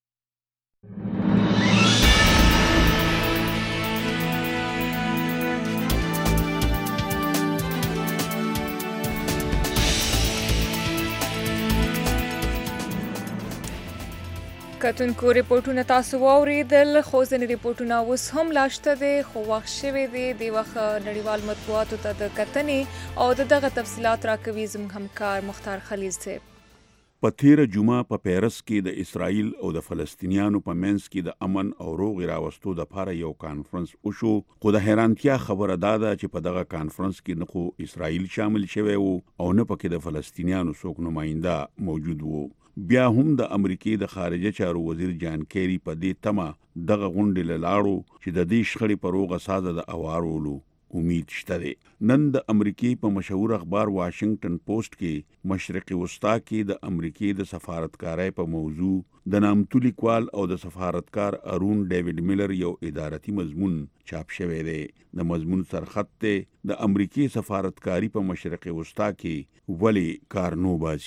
کتونکو ریپورتونه تاسو واوریدل، خو ځینې ریپورتونه اوس هم لاشته دي خو وخت شوی دی د وخت نړیوال مطبوعاتو ته د کتنې او د دغه تفصیلات راکوي زموږ همکار مختار خلیل صاحب. په تیره جمعه په پیرس کې د اسرائیل او د فلسطینیانو په منځ کې د امن او روغې راوستو دپاره یو کانفرنس وشو، خو د حیرانتیا خبره دا ده چې په دغه کانفرنس کې نه خو اسرائیل شامل شوی و او نه پکې د فلسطینیانو څوک نماینده موجود و. بیا هم د امریکای د خارجه چارو وزیر جان کیری په دې تمه دغه غونډې له لاړو چې د دې شخړې په روغه ساده د اوارولو امید شته دی. نن د امریکای په مشهور اخبار واشنگټن پوسټ کې مشرقي وسطا کې د امریکای د سفارتکارۍ په موضوع د نامتو لیکوال او د سفارتکار ارون ډیوډ میلر یو ادارتي مضمون چاپ شوی دی. د مضمون سرخط ته د امریکای سفارتکاری په مشرقي وسطا کې ولی کار نو باسي.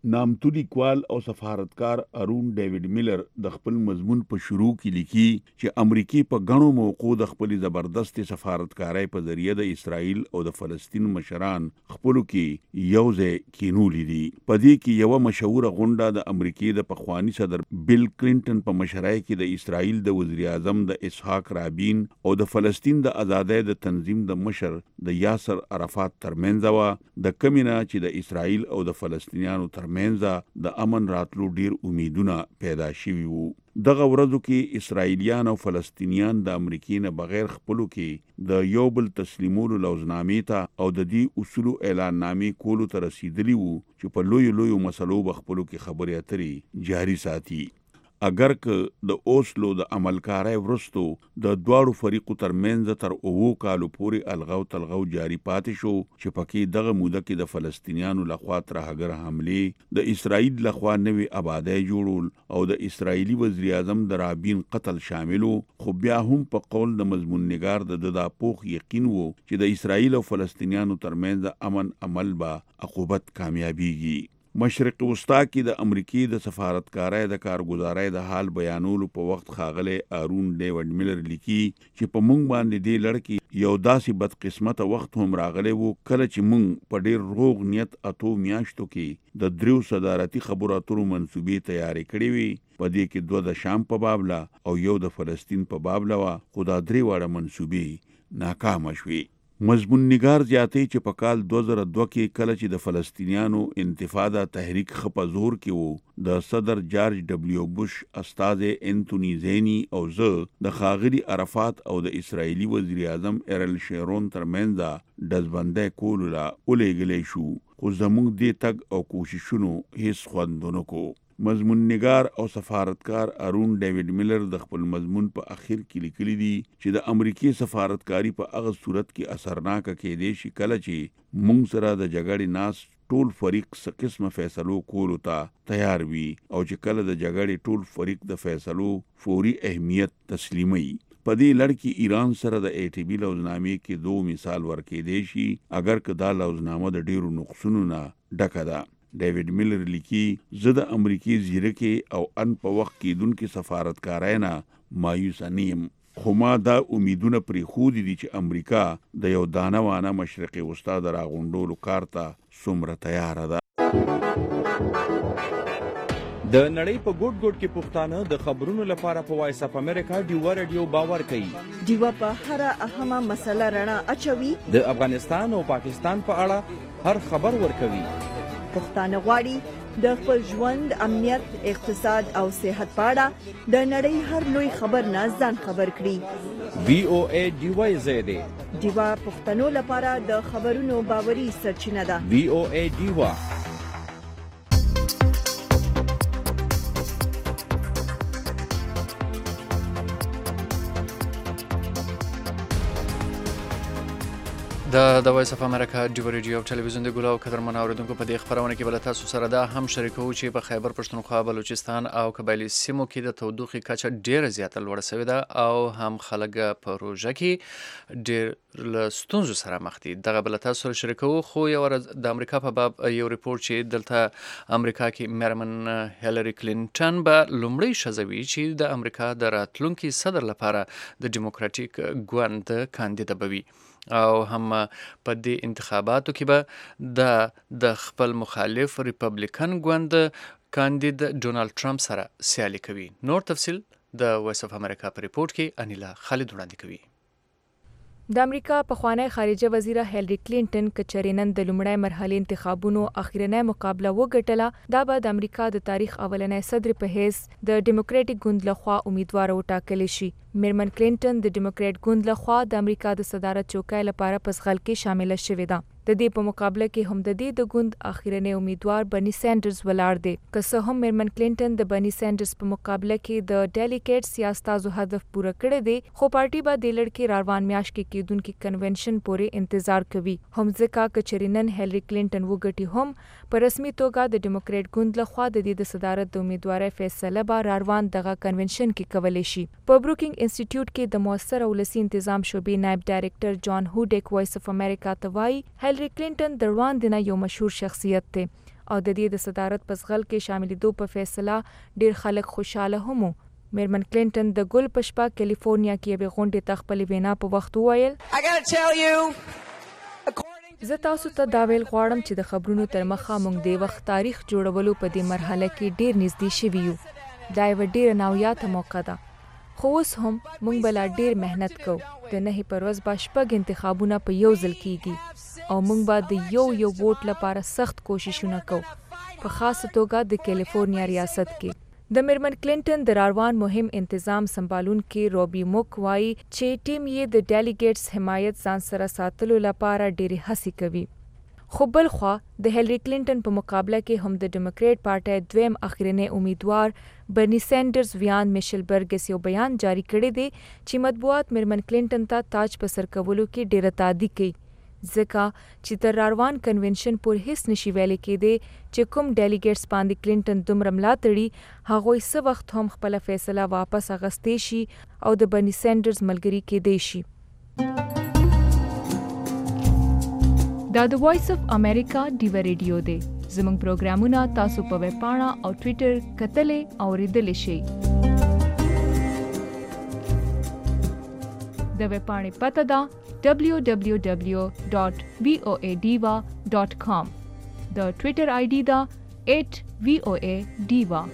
نامتو لیکوال او سفارتکار ارون ډیوډ میلر د خپل مضمون په شروع کې لیکي چې امریکای په غنو موقعو د خپل زبردست سفارتکارۍ په ذریعہ د اسرائیل او د فلسطین مشران خپل کې یوځای کینولې دي. په دې کې یو مشهور غونډه د امریکای د پخوانی صدر بیل کلینټن په مشرۍ کې د اسرائیل د وزیر اعظم د اسحاق رابین او د فلسطین د آزادۍ د تنظیم د مشر د یاسر عرفات ترمنځ و د کمینه چې د اسرائیل او د فلسطینیانو ترمنځ منځه د امن راتلو ډیر امیدونه پیدا شوي وو. دغه ورځو کې اسرائیلیان او فلسطینیان د امریکای نه بغیر خپلو کې د یو بل تسلیمولو لوزنامې ته او د دې اصولو اعلان نامې کولو ته رسیدلی وو چې په لوی لوی مسلو بخپلو کې خبرې اترې جاری ساتي. اگر که د اوسلو د عملکارۍ ورستو د دواړو فریقو ترمنځ تر اوو کالو پورې الغو تلغو جاری پاتې شو چې پکې دغه موده کې د فلسطینیانو لخوا ترهګر حملې د اسرائیل لخوا نوې آبادۍ جوړول او د اسرائیلي وزیر اعظم د رابین قتل شاملو، خو بیا هم په قول د مضمون نگار د دا پوخ یقین وو چې د اسرائیل او فلسطینیانو ترمنځ امن عمل به عقوبت کامیابیږي. مشرق وسطا کې د امریکای د سفارتکارۍ د کارګزارۍ د حال بیانولو په وخت خاغله ارون ډیوډ میلر لیکي چې په مونږ باندې دې لړکی یو داسې بد قسمت وخت هم راغلی وو کله چې مونږ په ډیر روغ نیت اتو میاشتو کې د دریو صدارتي خبرو اترو منسوبې تیاری کړې وي. په دې کې دوه د شام په بابله او یو د فلسطین په بابله و، خو دا درې واړه منسوبې ناکامه شوې. مضمون نگار زیاتی چې په کال دو زره دوه کې کله چې د فلسطینیانو انتفاضه تحریک خپه زور کې وو، د صدر جارج ډبلیو بوش استاد انتونی زینی او زه د خاغلی عرفات او د اسرائیلی وزیر اعظم ایرل شیرون ترمنځ دزبندۍ کولو لا ولېږلی شو، خو زموږ دې تګ او کوششونو هیڅ خوند ونه کو. مضمون نگار او سفارتکار ارون ډیوډ میلر د خپل مضمون په اخر کې لیکلي دي چې د امریکای سفارتکاری په هغه صورت کې اثرناک کېدی شي کله چې موږ سره د جګړې ناس ټول فریق څه قسمه فیصلو کولو ته تیار وي او چې کله د جګړې ټول فریق د فیصلو فوري اهمیت تسلیمي. په دې لړ کې ایران سره د ای ټي بي لوزنامې کې دو مثال ورکېدی شي اگر که دا لوزنامه د ډیرو نقصونو نه ډکه ده. ډیوډ میلر لیکي زه د امریکای زیرکې او ان په وخت کې دونکو سفارتکارۍ نه مایوس نه یم، خو ما دا امیدونه پرې خودي دي چې امریکا د یو دانه وانه مشرقي وسطا د راغونډولو کار ته څومره تیاره ده. د نړۍ په ګوټ ګوټ کې پښتانه د خبرونو لپاره په وایس اف امریکا ډیوا رادیو باور کوي. ډیوا په هر اهمه مسله رڼا اچوي، د افغانستان او پاکستان په اړه هر خبر ورکوي. پښتانه غواړي د خپل ژوند، امنیت، اقتصاد او صحت په اړه د نړۍ هر لوی خبر نه ځان خبر کړي. وی او ای ډیوا زیاده ډیوا پښتنو لپاره د خبرونو باوري سرچینه ده. وی او ای ډیوا د د وایس اف امریکا ډیو ریډیو او ټلویزیون د ګلاو قدرمن اوریدونکو په دې خبرونه کې بل تاسو سره دا هم شریکو چې په خیبر پښتونخوا، بلوچستان او قبایلی سیمو کې د تودوخې کچه ډیره زیاته لوړه شوې ده او هم خلک په روژه کې ډیر له ستونزو سره مخ دي. دغه بل تاسو سره شریکو. خو یو ورځ د امریکا په باب یو ریپورت چې دلته امریکا کې میرمن هیلری کلینټن به لومړی ښځه وي چې د امریکا د راتلونکي صدر لپاره د ډیموکراټیک ګوند کاندیده به وي او هم په دې انتخاباتو کې به د د خپل مخالف ریپبلیکن ګوند کاندید ډونالد ټرمپ سره سیالي کوي. نور تفصیل د وایس اف امریکا په ریپورت کې انیلا خالد وړاندې کوي. د امریکا پخوانی خارجه وزیره هیلری کلینټن کچېرې نن د لومړۍ مرحلې انتخابونو اخرنۍ مقابله وګټله، دا به د امریکا د تاریخ اولنۍ صدر په حیث د ډیموکراټیک ګوند لخوا امیدواره وټاکل شي. میرمن کلینټن د ډیموکراټ ګوند لخوا د امریکا د صدارت چوکۍ لپاره په ځغل کې شامله شوې ده. د دې په مقابله کې هم د دې د ګوند اخیرنی امیدوار بنی سینډرز ولاړ دی. که څه هم میرمن کلینټن د بنی سینډرز په مقابله کې د ډیلیګیټس یا استازو هدف پوره کړی دی، خو پارټي به د لړ کې راروان میاشت کې کېدونکي کنونشن پورې انتظار کوي. هم ځکه کچېرې نن هیلری کلینټن وګټي هم په رسمي توګه د ډیموکراټ ګوند لخوا د دې د صدارت د امیدوارۍ فیصله به راروان دغه کنونشن کې کولی شي. په بروکینګ انسټیټیوټ کې د مؤثر او ولسي انتظام شعبې نائب ډایرکټر جان هوډیک وایس اف امریکا ته وایي هیلری کلینټن د وړاندې نه یو مشهور شخصیت دی او د دې د صدارت په زغل کې شاملېدو په فیصله ډیر خلک خوشاله هم وو. میرمن کلینټن د ګل په شپه کیلیفورنیا کې یوې غونډې ته خپلې وینا په وخت وویل زه تاسو ته دا ویل غواړم چې د خبرونو تر مخه موږ د وخت تاریخ جوړولو په دې مرحله کې ډیر نږدې شوي یو. دا یوه ډیره ناویاته موقع ده خو اوس هم موږ به لا ډیر محنت کوو. د نهې پر ورځ به شپږ انتخابونه په یو ځل کیږي او موږ به د یو یو ووټ لپاره سخت کوششونه کوو په خاصه توګه د کیلیفورنیا ریاست کې. د میرمن کلینټن د راروان مهم انتظام سمبالونکي روبي موک وایي چې ټیم یې د ډیلیګیټس حمایت ځان سره ساتلو لپاره ډېرې هڅې کوي. خو بل خوا د هیلری کلینټن په مقابله کې هم د ډیموکریټ پارټۍ دویم اخرنی امیدوار برني سینډرز ویان میشل برګس یو بیان جاری کړی دی چې مطبوعات میرمن کلینټن ته تاج په سر کولو کې ډېره تادي کوي ځکه چې تر راروان کنونشن پورې هیڅ نشي ویلی کېدی چې کوم ډیلیګیټس باندې کلینټن دومره ملا تړي هغوی څه وخت هم خپله فیصله واپس اخیستی شي او د برني سینډرز ملګري کېدی شي. دا د وایس اف امریکا ډیوه ریډیو دی. زموږ پروګرامونه تاسو په ویب پاڼه او ټویټر کتلی او اوریدلی شئ. د ویب پاڼې پته ده دبلیو دبلیو دبلیو ډاټ وی او ای ډیوا ډاټ کام. د ټویټر آی ډي ده ایټ وی او ای ډیوا.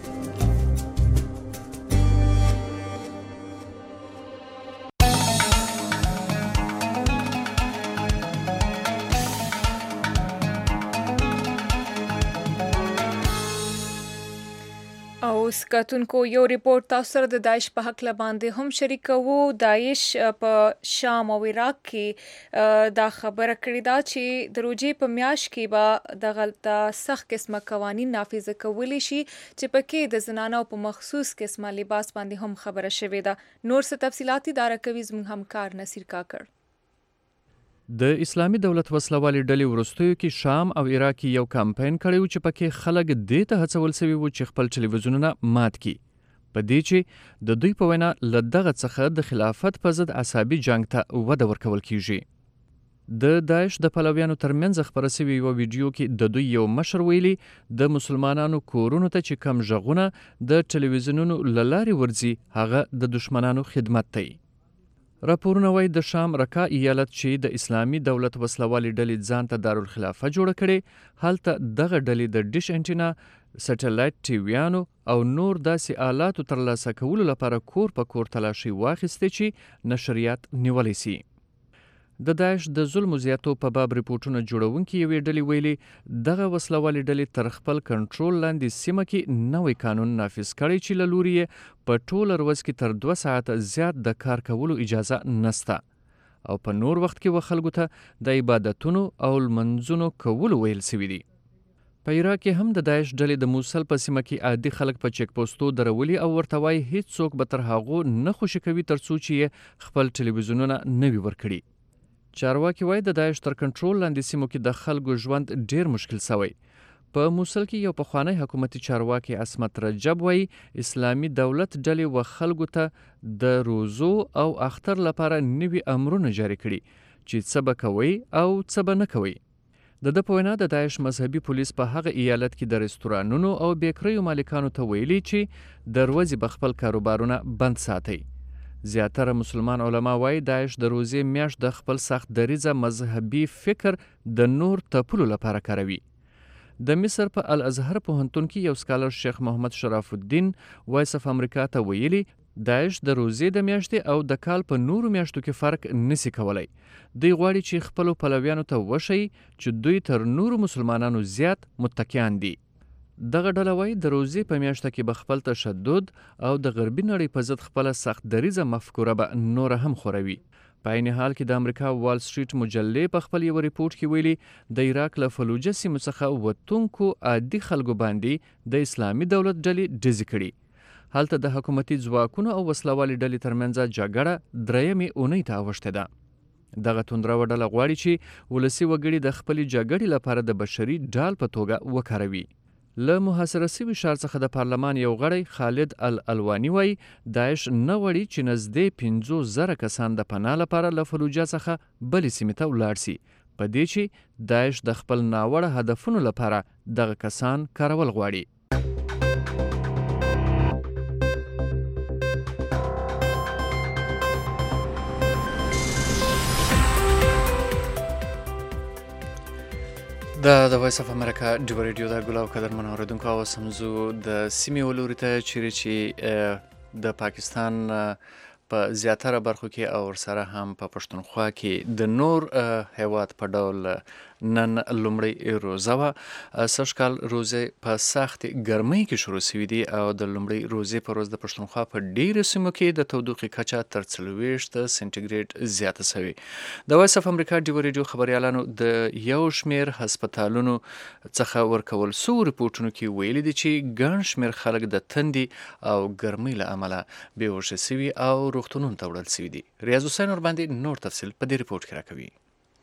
او سکاتونکو یو ریپورت تاسو سره د داعش په حق باندې هم شریکوو. داعش په شام او عراق کې دا خبره کړې ده چې د روژې په میاشت کې به دغلته سخت قسمه قوانین نافذ کولی شي چې پکې د زنانو په مخصوص قسمه لباس باندې هم خبره شوې ده. نور څه تفصیلات اداره کوي زموږ همکار نصیر کاکړ. د اسلامي دولت وسلوالې ډلې وروستیو کې شام او عراق کې یو کمپاین کړی و چې پکې خلک دې ته هڅول سوي وو چې خپل ټلویزیونونه مات کړي په دې چې د دوی په وینا له دغه څخه د خلافت په ضد عصابي جنګ ته وده ورکول کیږي. د داعش د پلویانو ترمنځ خپره سوي یوه ویډیو کې د دوی یو مشر ویلي د مسلمانانو کورونو ته چې کم غږونه د ټلویزیونونو له لارې ورځي هغه د دشمنانو خدمت دی. راپورونه وایي د شام رکا ایالت چې د اسلامي دولت وسلوالې ډلې ځان ته دارالخلافه جوړه کړې هلته دغه ډلې د ډیش انټینا سټلایټ ټیویانو او نور داسې آلاتو ترلاسه کولو لپاره کور په کور تلاشي واخیستې چې نشریات نیولی سي. د داعش د ظلم زیاتو په باب ریپورټونه جوړونکي یوې ډلې ویلي دغه وسلوالې ډلې تر خپل کنټرول لاندې سیمه کې نوی قانون نافذ کړی چې له لوري یې په ټوله ورځ کې تر دوه ساعته زیات د کار کولو اجازه نسته او په نور وخت کې و خلکو ته د عبادتونو او لمنځونو کولو ویل سوي دي. په عراق کې هم د داعش ډلې د موصل په سیمه کې عادي خلک په چیک پوسټو درولي او ورته وایي هیڅوک به تر هغو نه خوشي کوي تر څو چې یې خپل ټلویزیونونه نه وي ورکړي. چارواکي وایي د داعش تر کنټرول لاندې سیمو کې د خلکو ژوند ډیر مشکل سوی. په موصل کې یو پخوانی حکومتي چارواکي عصمت رجب وایي اسلامي دولت ډلې و خلکو ته د روزو او اختر لپاره نوي امرونه جاري کړي چې څه به کوي او څه به نه کوي. د ده په وینا د داعش مذهبي پولیس په هغه ایالت کې د رستورانونو او بیکریو مالکانو ته ویلي چې د ورځې به خپل کاروبارونه بند ساتي. زیاتره مسلمان علما وایي داعش د روزې میاشت د خپل سخت دریځه مذهبي فکر د نور تپلو لپاره کاروي. د مصر په الازهر پوهنتون کې یو سکالر شیخ محمد شرف الدین وایس اف امریکا ته ویلي داعش د روزې د میاشتې او د کال په نورو میاشتو کې فرق نسی کولی. دوی غواړي چې خپلو پلویانو ته وښیي چې دوی تر نورو مسلمانانو زیات متکیان دي. دغه ډله وایي د روزې په میاشته کې به خپل تشدد او د غربي نړۍ په ضد خپله سخت دریځه مفکوره به نوره هم خوروي. په عین حال کې د امریکا وال سټریټ مجلې په خپل یو ریپورت کې ویلي د عراق له فلوجه سیمو څخه وتونکو عادي خلکو باندې د اسلامي دولت ډلې ډزې کړي. هلته د حکومتي ځواکونو او وسلوالې ډلې ترمنځ جګړه درېیمې اونۍ ته اوښتې ده. دغه توندروه ډله غواړي چې ولسي وګړي د خپلې جګړې لپاره د بشري ډال په توګه وکاروي. له محاصره سوي ښار څخه د پارلمان یو غړی خالد الالواني وایي داعش نه غواړي چې نږدې پنځو زره کسان د پناه لپاره له فلوجه څخه بلې سیمې ته ولاړ سي په دې چې داعش د خپل ناوړه هدفونو لپاره دغه کسان کارول غواړي. دا د وایس اف امریکا ډیو ریډیو د ګلاو قدرمن اوریدونکو او سمزو د سیمې ولوري ته چیرې چې د پاکستان په زیاتره برخو کې او ورسره هم په پښتونخوا کې د نور هیواد په ډول نن لومړی روزه وه. سږ کال روزې په سخت ګرمۍ کې شروع شوي دي او د لومړۍ روزې په ورځ د پښتونخوا په ډیرو سیمو کې د تودوخې کچه تر څلوېښت سنټیګریډ زیاته شوې. د وایس اف امریکا ډیو ریډیو خبریالانو د یو شمېر هسپتالونو څخه ورکول سوو ریپورټونو کې ویلي دي چې ګڼ شمېر خلک د تندې او ګرمۍ له امله بېهوشه سوي او روغتونونو ته وړل سوي دي. ریاض حسین ورباندې نور تفصیل په دې ریپورټ کې راکوي.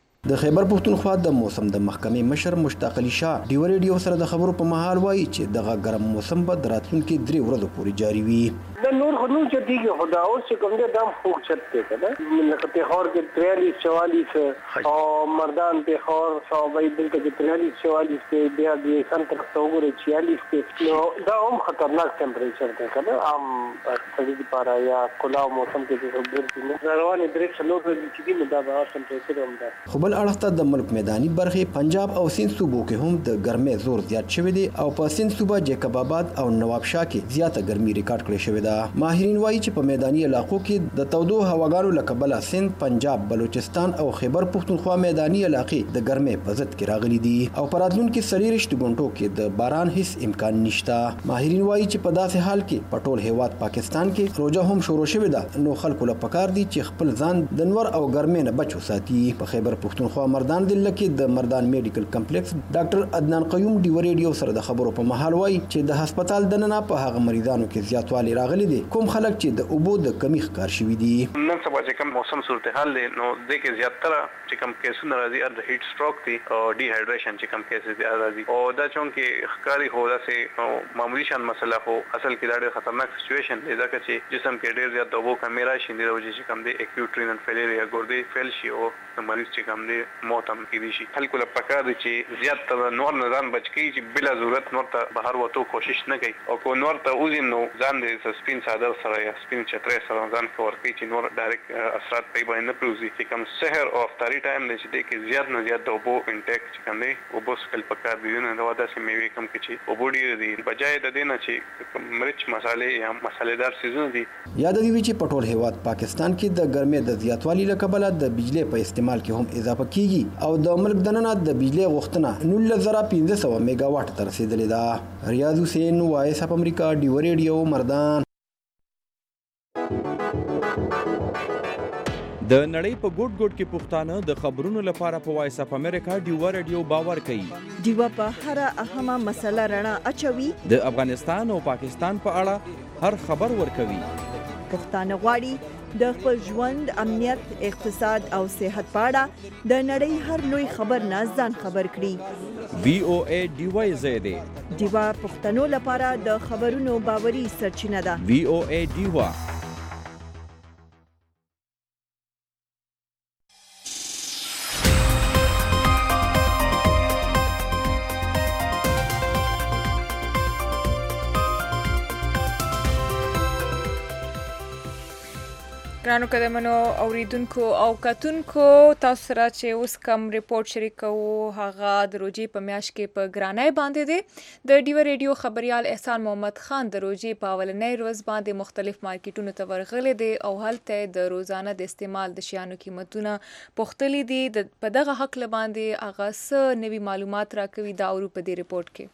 د خیبر پښتونخوا د موسم د محکمې مشر مشتاق علي شاه ډیو ریډیو سره د خبرو په مهال وایي چې دغه ګرم موسم به د راتلونکي درې ورځو پورې جاري وي. د نور خو نور چتیږي خو دا اوس چې کوم دی دا هم خوږ چت دی که نه، لکه پېښور کې تریالیس چوالیس او مردان پېښور صوابۍ دلته کې تریالیس چوالیس دی، بیا د سن طرف ته وګورئ چھیالیس دی. نو دا هم خطرناک ټمپریچر دی که نه، عام سړي دپاره یا کلاو موسم کې چې ګرځي نو روانې درې څلور ورځې چې دي نو دا به هغه ټمپریچر هم ده. خو بل اړخ ته د ملک میداني برخې پنجاب او سیند صوبو کې هم د ګرمۍ زور زیات شوی دی او په سیند صوبه جیکب آباد او نواب شاه کې زیاته ګرمي ریکارډ کړې شوې ده. ماهرین وایي چې په میداني علاقو کې د تودو هواګانو له کبله سیند، پنجاب، بلوچستان او خیبر پښتونخوا میداني علاقې د ګرمۍ په ضد کې راغلي دي او په راتلونکي څلېرویشت غونټو کې د باران هیڅ امکان نشته. ماهرین وایي چې په داسې حال کې په ټول هیواد پاکستان کې روژه هم شروع شوې ده، نو خلکو له پکار دي چې خپل ځان د نور او ګرمۍ نه بچ وساتي. په خیبر پښتونخوا مردان ضلع کې د مردان میډیکل کمپلیکس ډاکټر عدنان قیوم ډیو ریډیو سره د خبرو په مهال وایي چې د هسپتال دننه په هغه مریضانو کې زیاتوالی راغلی دی کوم خلک چې د اوبو د کمی ښکار شوي دي. نن سبا چې کوم موسم صورتحال دی نو دې کې زیاتره چې کوم کیسونه راځي د هیټ سټروک دي او ډي هایډریشن چې کوم کیسز دي راځي او دا چونکې ښکاری هو داسې معمولی شان مسله خو اصل کې دا ډېر خطرناک سچویشن دی ځکه چې جسم کې ډېر زیات د اوبو کمی راشي د وجې چې کوم دی اکیوټ رینل فیلیر یا ګردې فیل شي او د مریض چې کوم دی موت هم کېدی شي. خلکو له پکار دی چې زیات تر نور نه ځان بچ کړي چې بلا ضرورت نور ته بهر وتو کوشش نه کوي او کو نور ته وځي نو ځان دې سپین څادر سره یا سپین چترۍ سره ځان کور کوي چې نور ډایرکټ اثرات پې باندې نه پروزي چې کوم سحر او افطاري ټایم دی چې دې کې زیات نه زیات د اوبو انټیک چې کوم دی اوبو سکل پکار دی نه دا داسې میوې کوم کې چې اوبو ډېر دي بجای د دې نه چې مرچ مسالې یا مسالېدار سیزونه دي. یاد دی چې په ټول هیواد پاکستان کې د ګرمۍ د زیاتوالي له کبله د بجلی په استعمال کې هم اضافه کیږي او د ملک دننه د بجلی غوښتنه نولس زره پنځه سوه میگا واټ ته رسیدلې ده. ریاض حسین، وایس اف امریکا، ډیو ریډیو، مردان. د نړۍ په ګوټ ګوټ کې پښتانه د خبرونو لپاره په وایس اف امریکا ډیو ریډیو باور کوي. ډیو په هر اهمه مسله رڼا اچوي. د افغانستان او پاکستان په اړه هر خبر ورکوي. پښتانه غواړي د خپل ژوند، امنیت، اقتصاد او صحت په اړه د نړۍ هر لوی خبر نه ځان خبر کړي. وی او ای ډیو زیاده ډیو پښتنو لپاره د خبرونو باوري سرچینه ده. وی او ای ډیو. ګرانو قدمنو اوریدونکو او کتونکو، تاسو سره چې اوس کم ریپورت شریکوو هغه د روژې په میاشت کې په ګرانۍ باندې دی. د ډیو ریډیو خبریال احسان محمد خان د روژې په اولنۍ ورځ باندې مختلف مارکیټونو ته ورغلی دی او هلته د روزانه د استعمال د شیانو قیمتونه پوښتلي دي. په دغه هکله باندې هغه څه نوي معلومات راکوي دا اورو په دې ریپورت کې.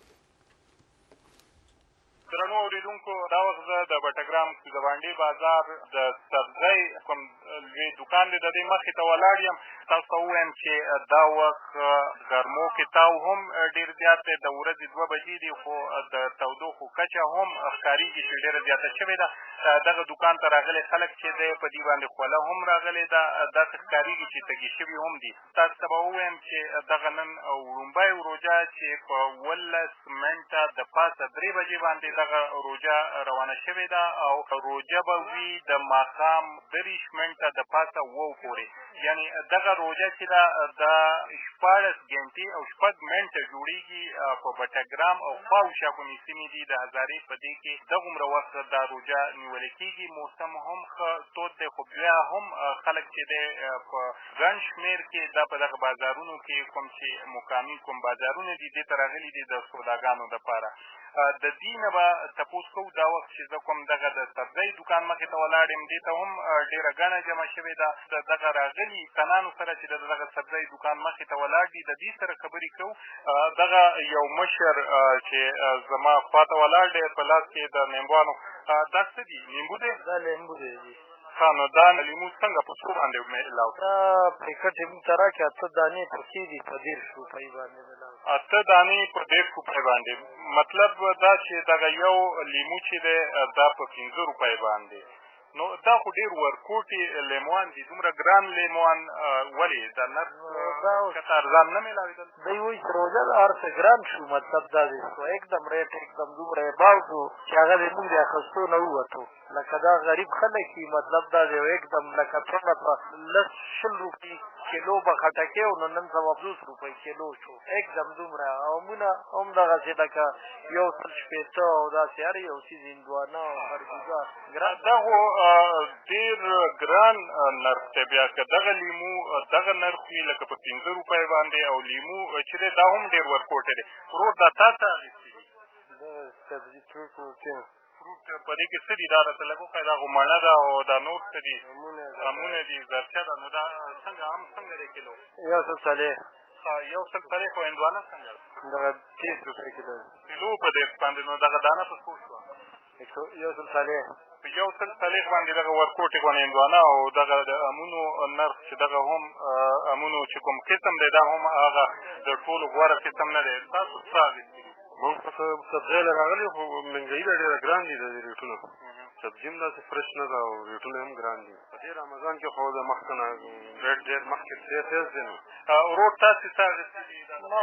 درنو اوریدونکو، دا وخت زه د بټګرام د بانډې بازار د سبزۍ کوم لوی دوکان دی د دې مخې ته ولاړ یم. تاسو ته ووایم چې دا وخت ګرمو کې تاو هم ډېر زیات دی، د ورځې دوه بجې دي خو د تودوخو کچه هم ښکارېږي چې ډېره زیاته شوې ده. دغه دوکان ته راغلي خلک چې دی په دې باندې خوله هم راغلې ده، داسې ښکارېږي چې تږي شوي هم دي. تاسو ته به ووایم چې دغه نن وړومبی روژه چې په اوولس منټه د پاسه درې بجې باندې دغه روژه روانه شوې ده او روژه به وي د ماښام دېرش منټه د پاسه وو پورې یعنی دغه روژه چې ده د شپاړس ګنټې او شپږ منټه جوړېږي په بټګرام او خواوشا کومې سیمې دي د هزارې په دې کې دغومره وخت دا روژه نیول کېږي. موسم هم ښه تود دی خو بیا هم خلک چې دی په ګڼ شمېر کې دا په دغه بازارونو کې کوم چې مقامي کوم بازارونه دي دې ته راغلي دي د سوداګانو دپاره. د دې نه به تپوس کوو دا وخت چې زه کوم دغه د سبزۍ دوکان مخې ته ولاړ یم دې ته هم ډېره ګڼه جمع شوې ده. د دغه راغلي انسانانو سره چې د دغه سبزۍ دوکان مخې ته ولاړ دي د دې سره خبرې کوو. دغه یو مشر چې زما خواته ولاړ دی په لاس کې د نیمبوانو دا څه دي؟ نیمبو دی؟ دا لیمبو دی جي. ښه نو دا لیمو څنګه په څو باندې میلاو؟ دا پیکټ یې موږ ته راکړې اته دانې پکې دي په دېرش روپۍ باندې میلاو. اته دانې په دېرش روپۍ باندې مطلب دا چې دغه یو لیمو چې دی دا په پنځه روپۍ باندې. نو دا خو ډېر ورکوټي لیموان دي دومره ګران لیموان ولې د نرخ کته ارزان نه میلاوېدل؟ دوی وایي چې روژه د هر څه ګران شو مطلب دا دی خو एकदम ریټ एकदम دومره یې باو شو چې هغه د موږ د اخیستو نه ووتو. لکه دا غریب خلک وي مطلب دا دی एकदम لکه څومره په لس شل روپۍ کیلو به خټکې و نو نن سبا پنځوس روپۍ کیلو شو एकदम دومره. او مونه هم دغسې لکه یو سل شپېته او داسې هر یو څیز هندوانه او خربوزه ګران. دا خو ډېر ګران نرخ دی. بیا که دغه لیمو دغه نرخ وي لکه په پنځه روپۍ باندې او لیمو چې دی دا هم ډېر ورکوټی دی. ورور دا تا څه اخیستي دي؟ دا سبزي فروټ وکړ فروټ په دې کې څه دي؟ دا راته لږ وښایه. دا خو مڼه ده او دا نور څه دي؟ امونه دي زرچه ده. نو دا څنګه ام څنګه دی کیلو؟ یو سل څلېښت. یو سل څلېښت او هندوانه څنګه ده؟ دغه تیس روپۍ کیلو کیلو په دېرش باندې. نو دغه دانه په څو شوه؟ یو سل څلېښت. په یو سل څلېښت باندې دغه ورکوټې غوڼې هندوانه او دغه د امونو نرخ چې دغه هم امونو چې کوم قسم دی دا هم هغه د ټولو غوره قسم نه دی. تاسو څه اخیستي دي؟ موږ په سبزۍ له راغلي خو مهنګایي ده ډېره ګران دي د دې ریټونه. سبزي هم داسې فرش نه ده او ریټونه هم ګران دي. په دې رمضان کې خو د مخکې نه ریټ ډېر مخکې ډېر تیز دی. نو ورور تاسې څه اخیستي دي؟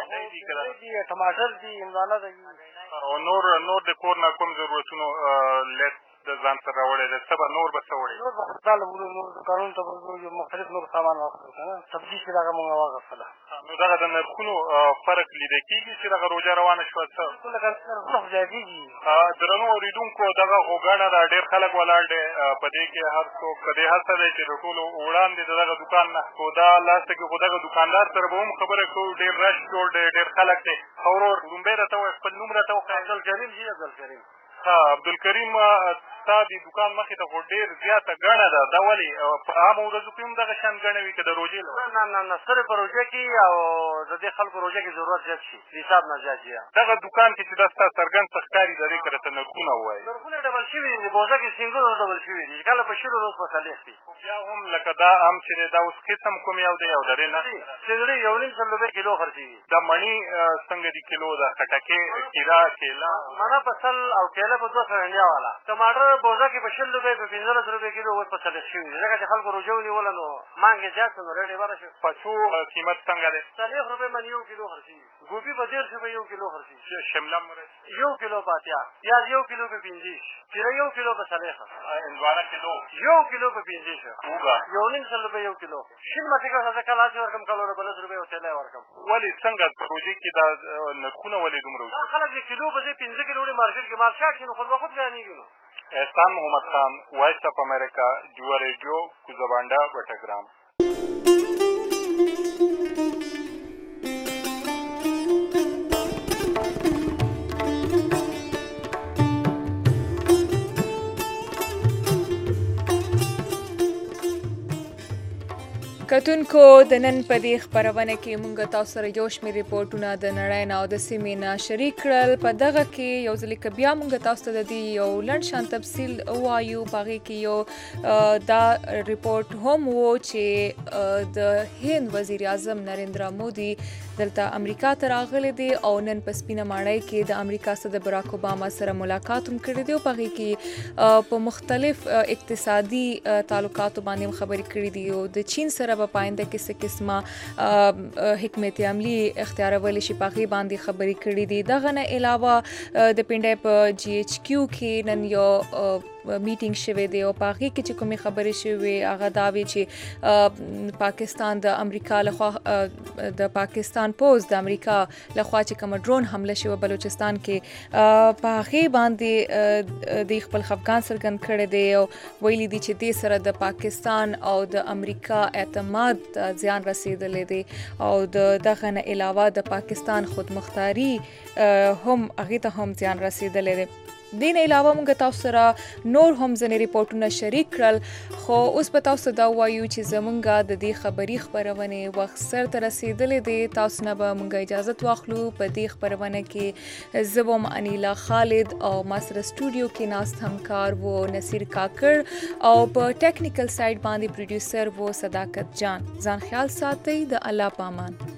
دي ټماټر دي هندوانه ده او نور نور د کور نه کوم ضرورتونو لیست د ځان سره راوړی دی؟ څه به نور به څه وړئ؟ نور به خدای له ورو نور دوکانونو ته به ځو مختلف نور سامان واخلو که نه سبزي چې دغه مونږ واخیستله. نو دغه د نرخونو فرق لیده کېږي چې دغه روژه روانه شوه څه؟ لکه نرخونه خو زیاتېږي. درنو اورېدونکو دغه خو ګڼه ده ډېر خلک ولاړ دی په دې کې هر څوک په دې هڅه دی چې د ټولو وړاندې د دغه دوکان نه خو دا لاسته کې خو دغه دوکاندار سره به هم خبره کوو. ډېر رش جوړ دی ډېر خلک دی. ښه ورور لومبی راته ووایه خپل نوم راته وښایه. عبدالکریم جي عبدالکریم. ښه عبدالکریم ستا د دوکان مخې ته خو ډېر زیاته ګڼه ده. دا ولې په عامو ورځو کې هم دغه شان ګڼه وي که د روژې له نه نه نه صرف په روژه کې او د دې خلکو روژه کې ضرورت زیات شي د حساب نه زیات شي. دغه دوکان کې چې دا ستا څرګند څه ښکاري د دې که راته نرخونه ووایي؟ نرخونه ډبل شوي دي. د بوزه کې سینګل ډبل شوي دي. کله په شلو روز په څلېښت دي. خو بیا هم لکه دا ام چې دی دا اوس قسم کوم یو دی او د دې نه سېدړې یو نیم سل روپۍ کیلو خرڅېږي. دا مڼې څنګه دي کیلو ده؟ خټکې کیره کیله مڼه په سل او کیله په دوه سوه انډیا والا. ټماټر بوزه کې په شل روپۍ په پنځلس روپۍ کیلو اوس په څلېښت شوي دي. ځکه چې خلکو روژه ونیوله نو مانګ یې زیات شو نو ریټ یې بره شو. پچو قیمت څنګه دی؟ څلېښت روپۍ باندې یو کیلو خرڅېږي. ګوبي په دېرش روپۍ یو کیلو خرڅېږي. شمله مرچ یو کیلو په اتیا. پیاز یو کیلو په پنځېش. کیره یو کیلو په څلېښت. هندوانه کیلو یو کیلو په پنځېش. اوږه یو نیم سل روپۍ یو کیلو. شین مټې که زه کله هسې ورکړم کله ورته لس روپۍ او تیلی ورکړم. ولې څنګه په روژې کې دا نرخونه ولې دومره دا خلک د کیلو په ځای پنځه کیلو وړي مارکېټ کې مال شاټ شي نو خود به خود ګرانېږي. نو احسان محمد خان وایس اف امریکا جوا ریډیو کوزبانډا بټګرام. کتونکو د نن په دې خپرونه کې مونږ تاسو سره یو شمېر ریپورټونه د نړۍ نه او د سیمې نه شریک کړل. په دغه کې یو ځل که بیا مونږ تاسو ته د دې یو لنډ شان تفصیل ووایو. په هغې کې یو دا ریپورټ هم و چې د هند وزیر اعظم نریندرا مودي دلته امریکا ته راغلی دی او نن په سپینه ماڼۍ کې د امریکا صدر براک اوباما سره ملاقات هم کړی دی او په هغې کې په مختلف اقتصادي تعلقاتو باندې هم خبرې کړي دي او د چین سره په پاینده کې څه قسمه حکمت عملي اختیارولی شي په هغې باندې خبرې کړي دي. دغه نه علاوه د پنډۍ په جی ایچ کیو کې نن یو میټینګ شوی دی او په هغې کې چې کومې خبرې شوې هغه دا وې چې پاکستان د امریکا لخوا د پاکستان پوز د امریکا لخوا چې کومه ډرون حمله شوه بلوچستان کې په هغې باندې د خپل خفګان څرګند کړی دی او ویلي دي چې دې سره د پاکستان او د امریکا اعتماد زیان رسیدلی دی او د دغه نه علاوه د پاکستان خودمختاري هم هغې ته هم زیان رسیدلی دی. دین علاوه موږ تاسو سره نور هم ځینې ریپورټونه شریک کړل خو اوس به تاسو دا وایو چې زمونږ د دې خبري خپرونې وخت سرته رسیدلی دی. تاسو نه به موږ اجازت واخلو. په دې خپرونه کې زه وم انیلا خالد او ما سره سټوډیو کې ناست همکار و نصیر کاکړ او په ټیکنیکل سایډ باندې پروډوسر و صداقت جان. ځان خیال ساتئ. د الله پامان.